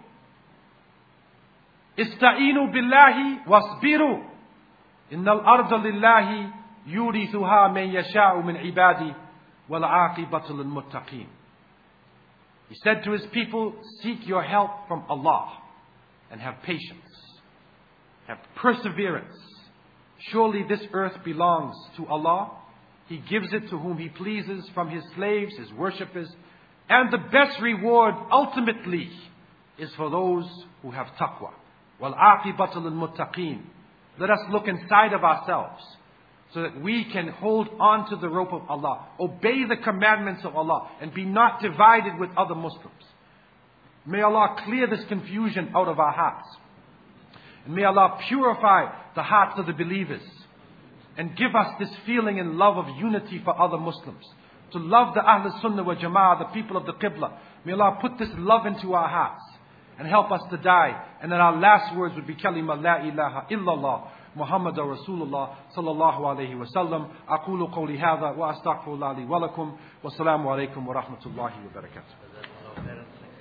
Ista'inu billahi wasbiru. Innal arda lillahi yurithuha man yasha'u min ibadi wal aqibatu lil muttaqin. He said to his people, seek your help from Allah and have patience. Have perseverance. Surely this earth belongs to Allah. He gives it to whom He pleases from His slaves, His worshippers. And the best reward ultimately is for those who have taqwa. وَالْعَاقِبَةُ لِلْمُتَّقِينَ. Let us look inside of ourselves so that we can hold on to the rope of Allah. Obey the commandments of Allah and be not divided with other Muslims. May Allah clear this confusion out of our hearts. And may Allah purify the hearts of the believers. And give us this feeling and love of unity for other Muslims. To love the Ahl Sunnah wa Jama'ah, the people of the Qibla. May Allah put this love into our hearts. And help us to die. And that our last words would be kalima la ilaha illallah. Muhammad Rasulullah sallallahu alayhi wa sallam. Aqulu qawli hadha wa astaghfirullah li wa lakum. Wa salamu alaykum wa rahmatullahi wa barakatuh.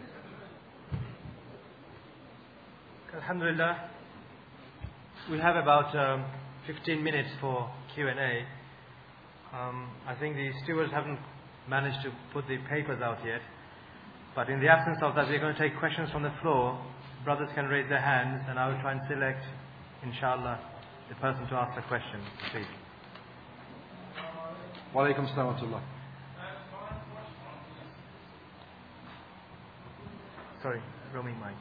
Alhamdulillah. We have about um, fifteen minutes for Q and A. Um, I think the stewards haven't managed to put the papers out yet. But in the absence of that, we're going to take questions from the floor. Brothers can raise their hands and I will try and select, inshallah, the person to ask the question. Please. Wa alaikum assalam wa rahmatullah. Sorry, roaming mic.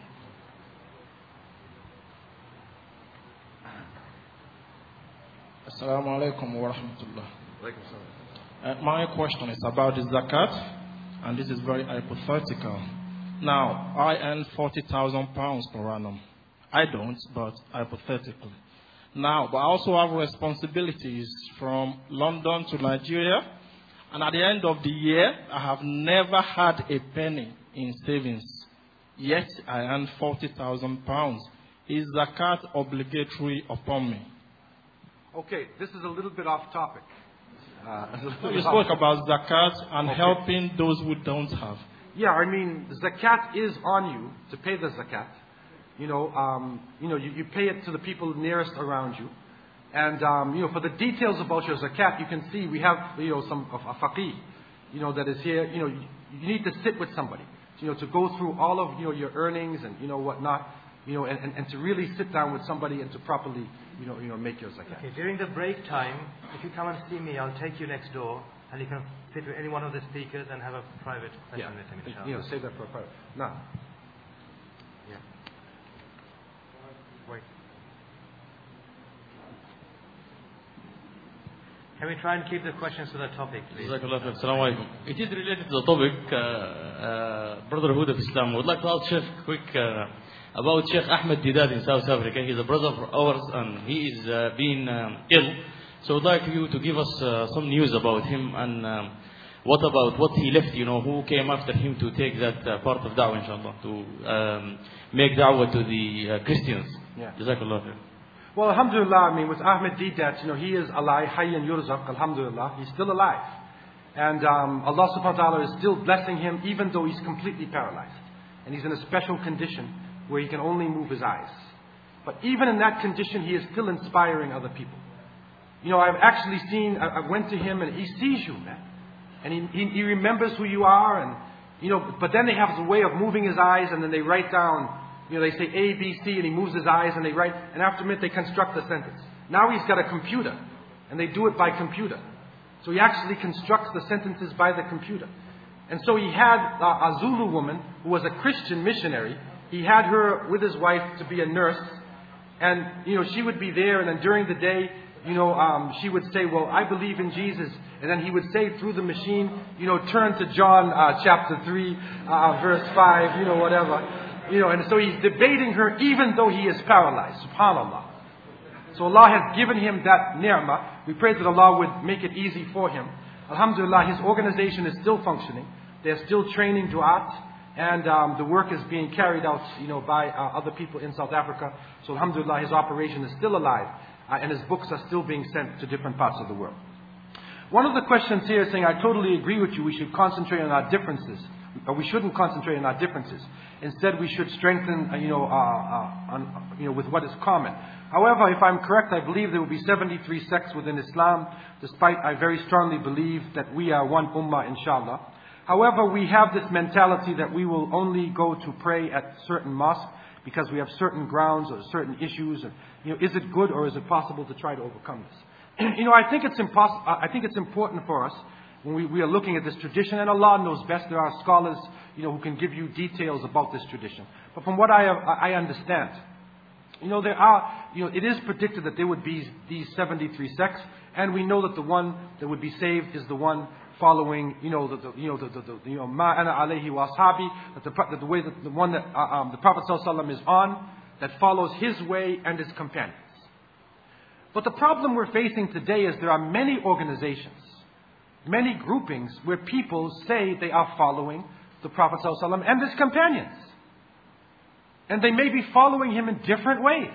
Assalamu alaikum wa rahmatullah. Uh, my question is about the zakat, and this is very hypothetical. Now, I earn forty thousand pounds per annum. I don't, but hypothetically. Now, but I also have responsibilities from London to Nigeria, and at the end of the year, I have never had a penny in savings. Yet, I earn forty thousand pounds. Is zakat obligatory upon me? Okay, this is a little bit off topic. Uh, you spoke about zakat and okay. helping those who don't have. Yeah, I mean, zakat is on you to pay the zakat. You know, um, you know, you, you pay it to the people nearest around you. And, um, you know, for the details about your zakat, you can see we have, you know, some of a faqih, you know, that is here. You know, you, you need to sit with somebody, you know, to go through all of, you know, your earnings and, you know, whatnot, you know, and, and, and to really sit down with somebody and to properly, you know, you know, make your zakat. Okay, during the break time, if you come and see me, I'll take you next door and you can sit with any one of the speakers and have a private session Yeah. with him, inshallah. You know, save that for a private. No. Yeah. Wait. Can we try and keep the questions to the topic, please? Assalamu alaikum. It is related to the topic, uh, uh, Brotherhood of Islam. I would like to ask Sheikh quick uh, about Sheikh Ahmed Didat in South Africa. He's a brother of ours and he is uh, being um, ill. So I would like you to give us uh, some news about him and um, what about what he left, you know, who came after him to take that uh, part of da'wah, inshallah, to um, make da'wah to the uh, Christians. Yeah. Jazakallah khair. Well, alhamdulillah, I mean, with Ahmed Didat, you know, he is alive, hayyan yurzaq, alhamdulillah, he's still alive. And um, Allah subhanahu wa ta'ala is still blessing him even though he's completely paralyzed. And he's in a special condition where he can only move his eyes. But even in that condition, he is still inspiring other people. You know, I've actually seen, I, I went to him and he sees you, man. And he, he, he remembers who you are and, you know, but then they have the way of moving his eyes and then they write down, you know, they say A, B, C and he moves his eyes and they write, and after a minute they construct the sentence. Now he's got a computer and they do it by computer. So he actually constructs the sentences by the computer. And so he had uh, a Zulu woman who was a Christian missionary. He had her with his wife to be a nurse. And, you know, she would be there and then during the day, you know, um, she would say, well, I believe in Jesus. And then he would say through the machine, you know, turn to John uh, chapter three, uh, verse five, you know, whatever. You know, and so he's debating her even though he is paralyzed. SubhanAllah. So Allah has given him that ni'mah. We pray that Allah would make it easy for him. Alhamdulillah, his organization is still functioning. They're still training du'at. And um, the work is being carried out, you know, by uh, other people in South Africa. So alhamdulillah, his operation is still alive. Uh, and his books are still being sent to different parts of the world. One of the questions here is saying, I totally agree with you, we should concentrate on our differences. Or we shouldn't concentrate on our differences. Instead, we should strengthen, uh, you know, uh, uh, on, you know, with what is common. However, if I'm correct, I believe there will be seventy-three sects within Islam, despite I very strongly believe that we are one ummah, inshallah. However, we have this mentality that we will only go to pray at certain mosques because we have certain grounds or certain issues. And, you know, is it good or is it possible to try to overcome this? You know, I think it's impos- I think it's important for us when we, we are looking at this tradition, and Allah knows best. There are scholars, you know, who can give you details about this tradition. But from what I I understand, you know, there are, you know, it is predicted that there would be these seventy-three sects, and we know that the one that would be saved is the one following, you know, the, the you know the, the, the you know ma ana alayhi wa ashabi, that the that the way that the one that uh, um, the Prophet ﷺ is on, that follows his way and his companions. But the problem we're facing today is there are many organizations, many groupings where people say they are following the Prophet ﷺ and his companions. And they may be following him in different ways.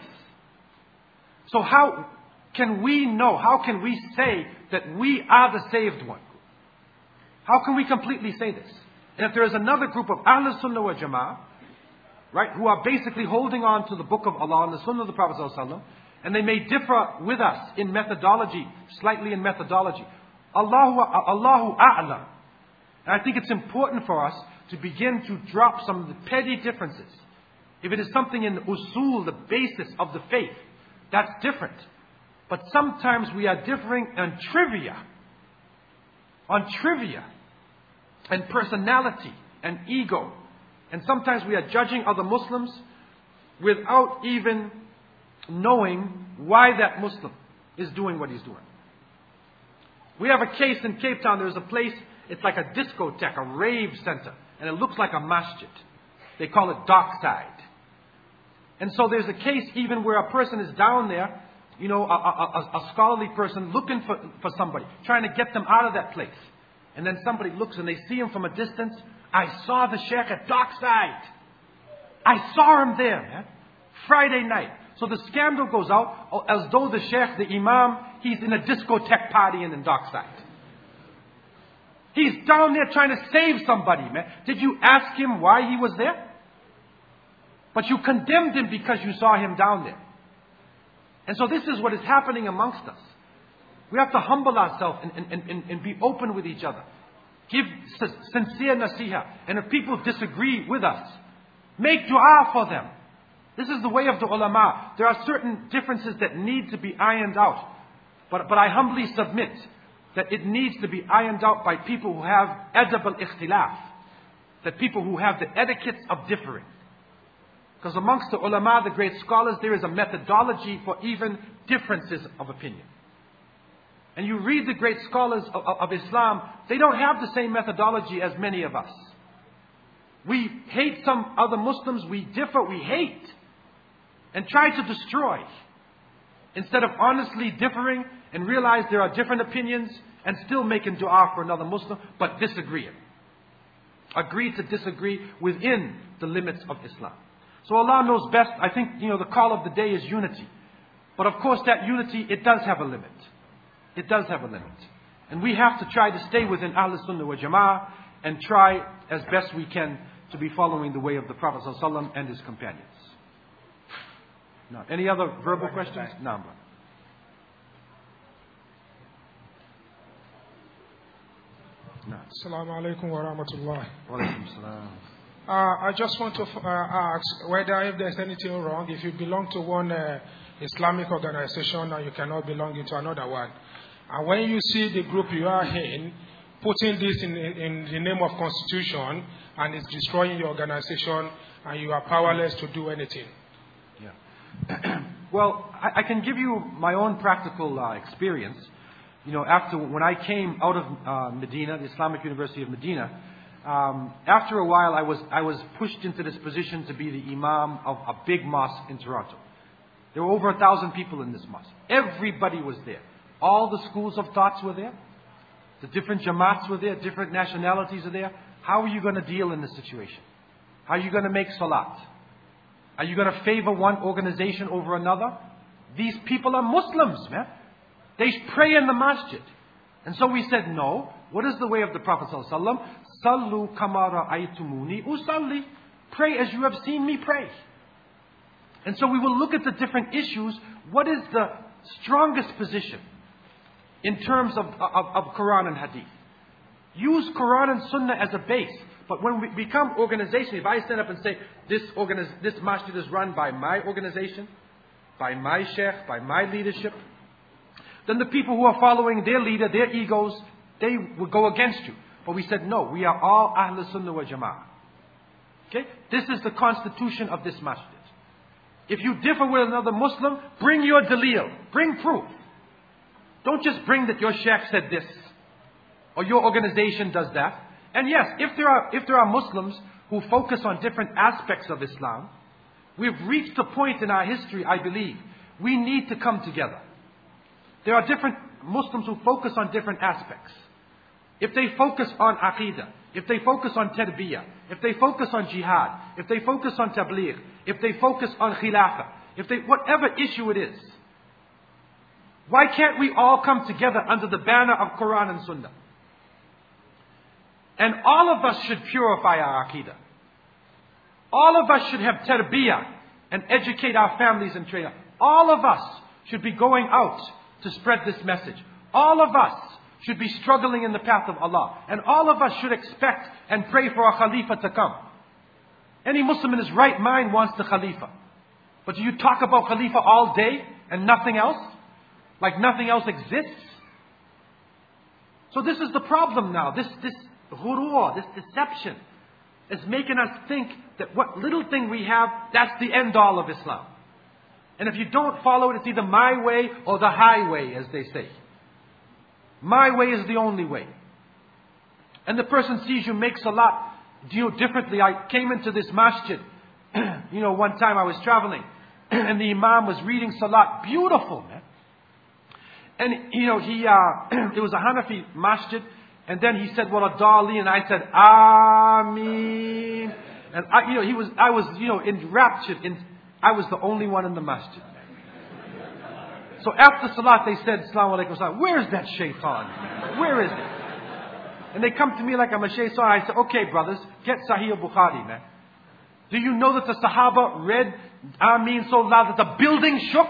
So how can we know, how can we say that we are the saved one? How can we completely say this? And if there is another group of Ahlul Sunnah wa Jama'ah, right, who are basically holding on to the book of Allah and the Sunnah of the Prophet ﷺ, and they may differ with us in methodology, slightly in methodology. Allahu, Allahu A'lam. And I think it's important for us to begin to drop some of the petty differences. If it is something in usul, the basis of the faith, that's different. But sometimes we are differing on trivia. On trivia. And personality. And ego. And sometimes we are judging other Muslims without even knowing why that Muslim is doing what he's doing. We have a case in Cape Town. There's a place, it's like a discotheque, a rave center. And it looks like a masjid. They call it Dockside. And so there's a case even where a person is down there, you know, a, a, a, a scholarly person looking for, for somebody, trying to get them out of that place. And then somebody looks and they see him from a distance. I saw the sheikh at Dockside. I saw him there, man. Friday night. So the scandal goes out as though the sheikh, the imam, he's in a discotheque party in Dockside. He's down there trying to save somebody, man. Did you ask him why he was there? But you condemned him because you saw him down there. And so this is what is happening amongst us. We have to humble ourselves and, and, and, and be open with each other. Give sincere nasiha. And if people disagree with us, make dua for them. This is the way of the ulama. There are certain differences that need to be ironed out. But, but I humbly submit that it needs to be ironed out by people who have adab al-ikhtilaf. That people who have the etiquettes of differing. Because amongst the ulama, the great scholars, there is a methodology for even differences of opinion. And you read the great scholars of, of, of Islam, they don't have the same methodology as many of us. We hate some other Muslims, we differ, we hate. And try to destroy. Instead of honestly differing and realize there are different opinions and still making dua for another Muslim, but disagreeing. Agree to disagree within the limits of Islam. So Allah knows best. I think, you know, the call of the day is unity. But of course that unity, it does have a limit. It does have a limit. And we have to try to stay within Ahl Sunnah wa Jama'ah and try as best we can to be following the way of the Prophet ﷺ and his companions. Now, any other verbal questions? No, bro. No. Assalamu alaikum wa rahmatullah. Wa alaikum salam. Uh, I just want to uh, ask whether if there's anything wrong, if you belong to one uh, Islamic organization and you cannot belong into another one. And when you see the group you are in, putting this in, in the name of constitution and it's destroying your organization and you are powerless to do anything. Yeah. Well, I, I can give you my own practical uh, experience. You know, after when I came out of uh, Medina, the Islamic University of Medina, um, after a while I was I was pushed into this position to be the imam of a big mosque in Toronto. There were over a thousand people in this mosque. Everybody was there. All the schools of thoughts were there. The different jamaats were there. Different nationalities are there. How are you going to deal in this situation? How are you going to make salat? Are you going to favor one organization over another? These people are Muslims, man. They pray in the masjid. And so we said, no. What is the way of the Prophet ﷺ? Sallu kama ra'aytumuni usalli. Pray as you have seen me pray. And so we will look at the different issues. What is the strongest position in terms of, of, of Quran and Hadith? Use Quran and Sunnah as a base. But when we become organization, if I stand up and say, this, organiz- this masjid is run by my organization, by my sheikh, by my leadership, then the people who are following their leader, their egos, they will go against you. But we said, no, we are all Ahl Sunnah wa Jama'ah. Okay? This is the constitution of this masjid. If you differ with another Muslim, bring your dalil. Bring proof. Don't just bring that your sheikh said this. Or your organization does that. And yes, if there are, if there are Muslims who focus on different aspects of Islam, we've reached a point in our history, I believe, we need to come together. There are different Muslims who focus on different aspects. If they focus on Aqidah, if they focus on Tarbiyah, if they focus on Jihad, if they focus on Tabligh, if they focus on Khilafah, if they, whatever issue it is, why can't we all come together under the banner of Quran and Sunnah? And all of us should purify our Aqidah. All of us should have Tarbiyah and educate our families and train. All of us should be going out to spread this message. All of us should be struggling in the path of Allah. And all of us should expect and pray for a Khalifa to come. Any Muslim in his right mind wants the Khalifa. But do you talk about Khalifa all day and nothing else? Like nothing else exists? So this is the problem now. This, this ghurur, this deception is making us think that what little thing we have, that's the end all of Islam. And if you don't follow it, it's either my way or the highway, as they say. My way is the only way. And the person sees you make salat, deal differently. I came into this masjid, you know, one time I was traveling, and the imam was reading salat. Beautiful, man. And, you know, he, uh, it was a Hanafi masjid, and then he said, well, a dali, and I said, Ameen. And I, you know, he was, I was, you know, enraptured. In, I was the only one in the masjid. So after salat, they said, Assalamu alaikum salam. Where's that shaitan? Where is it? And they come to me like I'm a shaitan. I said, okay, brothers, get Sahih al-Bukhari, man. Do you know that the Sahaba read Ameen so loud that the building shook?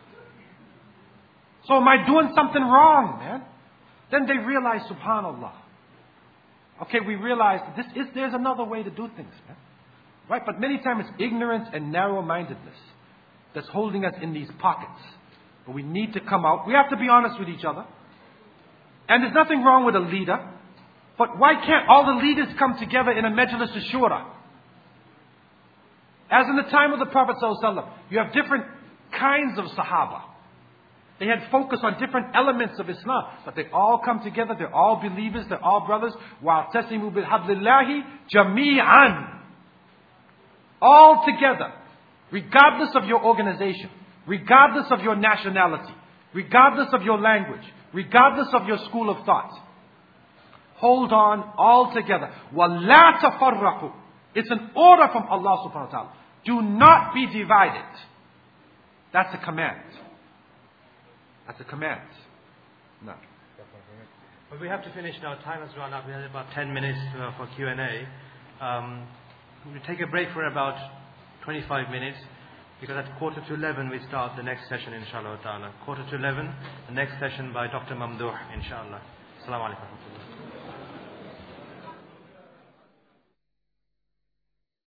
So am I doing something wrong, man? Then they realize, subhanallah. Okay, we realize this is, there's another way to do things, man. Right? But many times it's ignorance and narrow-mindedness that's holding us in these pockets. But we need to come out. We have to be honest with each other. And there's nothing wrong with a leader. But why can't all the leaders come together in a majlis al-shura? As in the time of the Prophet ﷺ, you have different kinds of Sahaba. They had focus on different elements of Islam. But they all come together. They're all believers. They're all brothers. وَاعْتَسِمُوا بِالْحَبْلِ اللَّهِ جَمِيعًا. All together. Regardless of your organization. Regardless of your nationality. Regardless of your language. Regardless of your school of thought. Hold on all together. وَلَا تَفَرَّقُوا. It's an order from Allah subhanahu wa ta'ala. Do not be divided. That's a command. That's a command. No. But we have to finish now. Time has run out. We have about ten minutes uh, for Q and A. Um, we'll take a break for about twenty-five minutes. Because at quarter to eleven we start the next session, inshallah ta'ala. Quarter to eleven, the next session by Doctor Mamdouh, inshallah. Assalamu alaikum.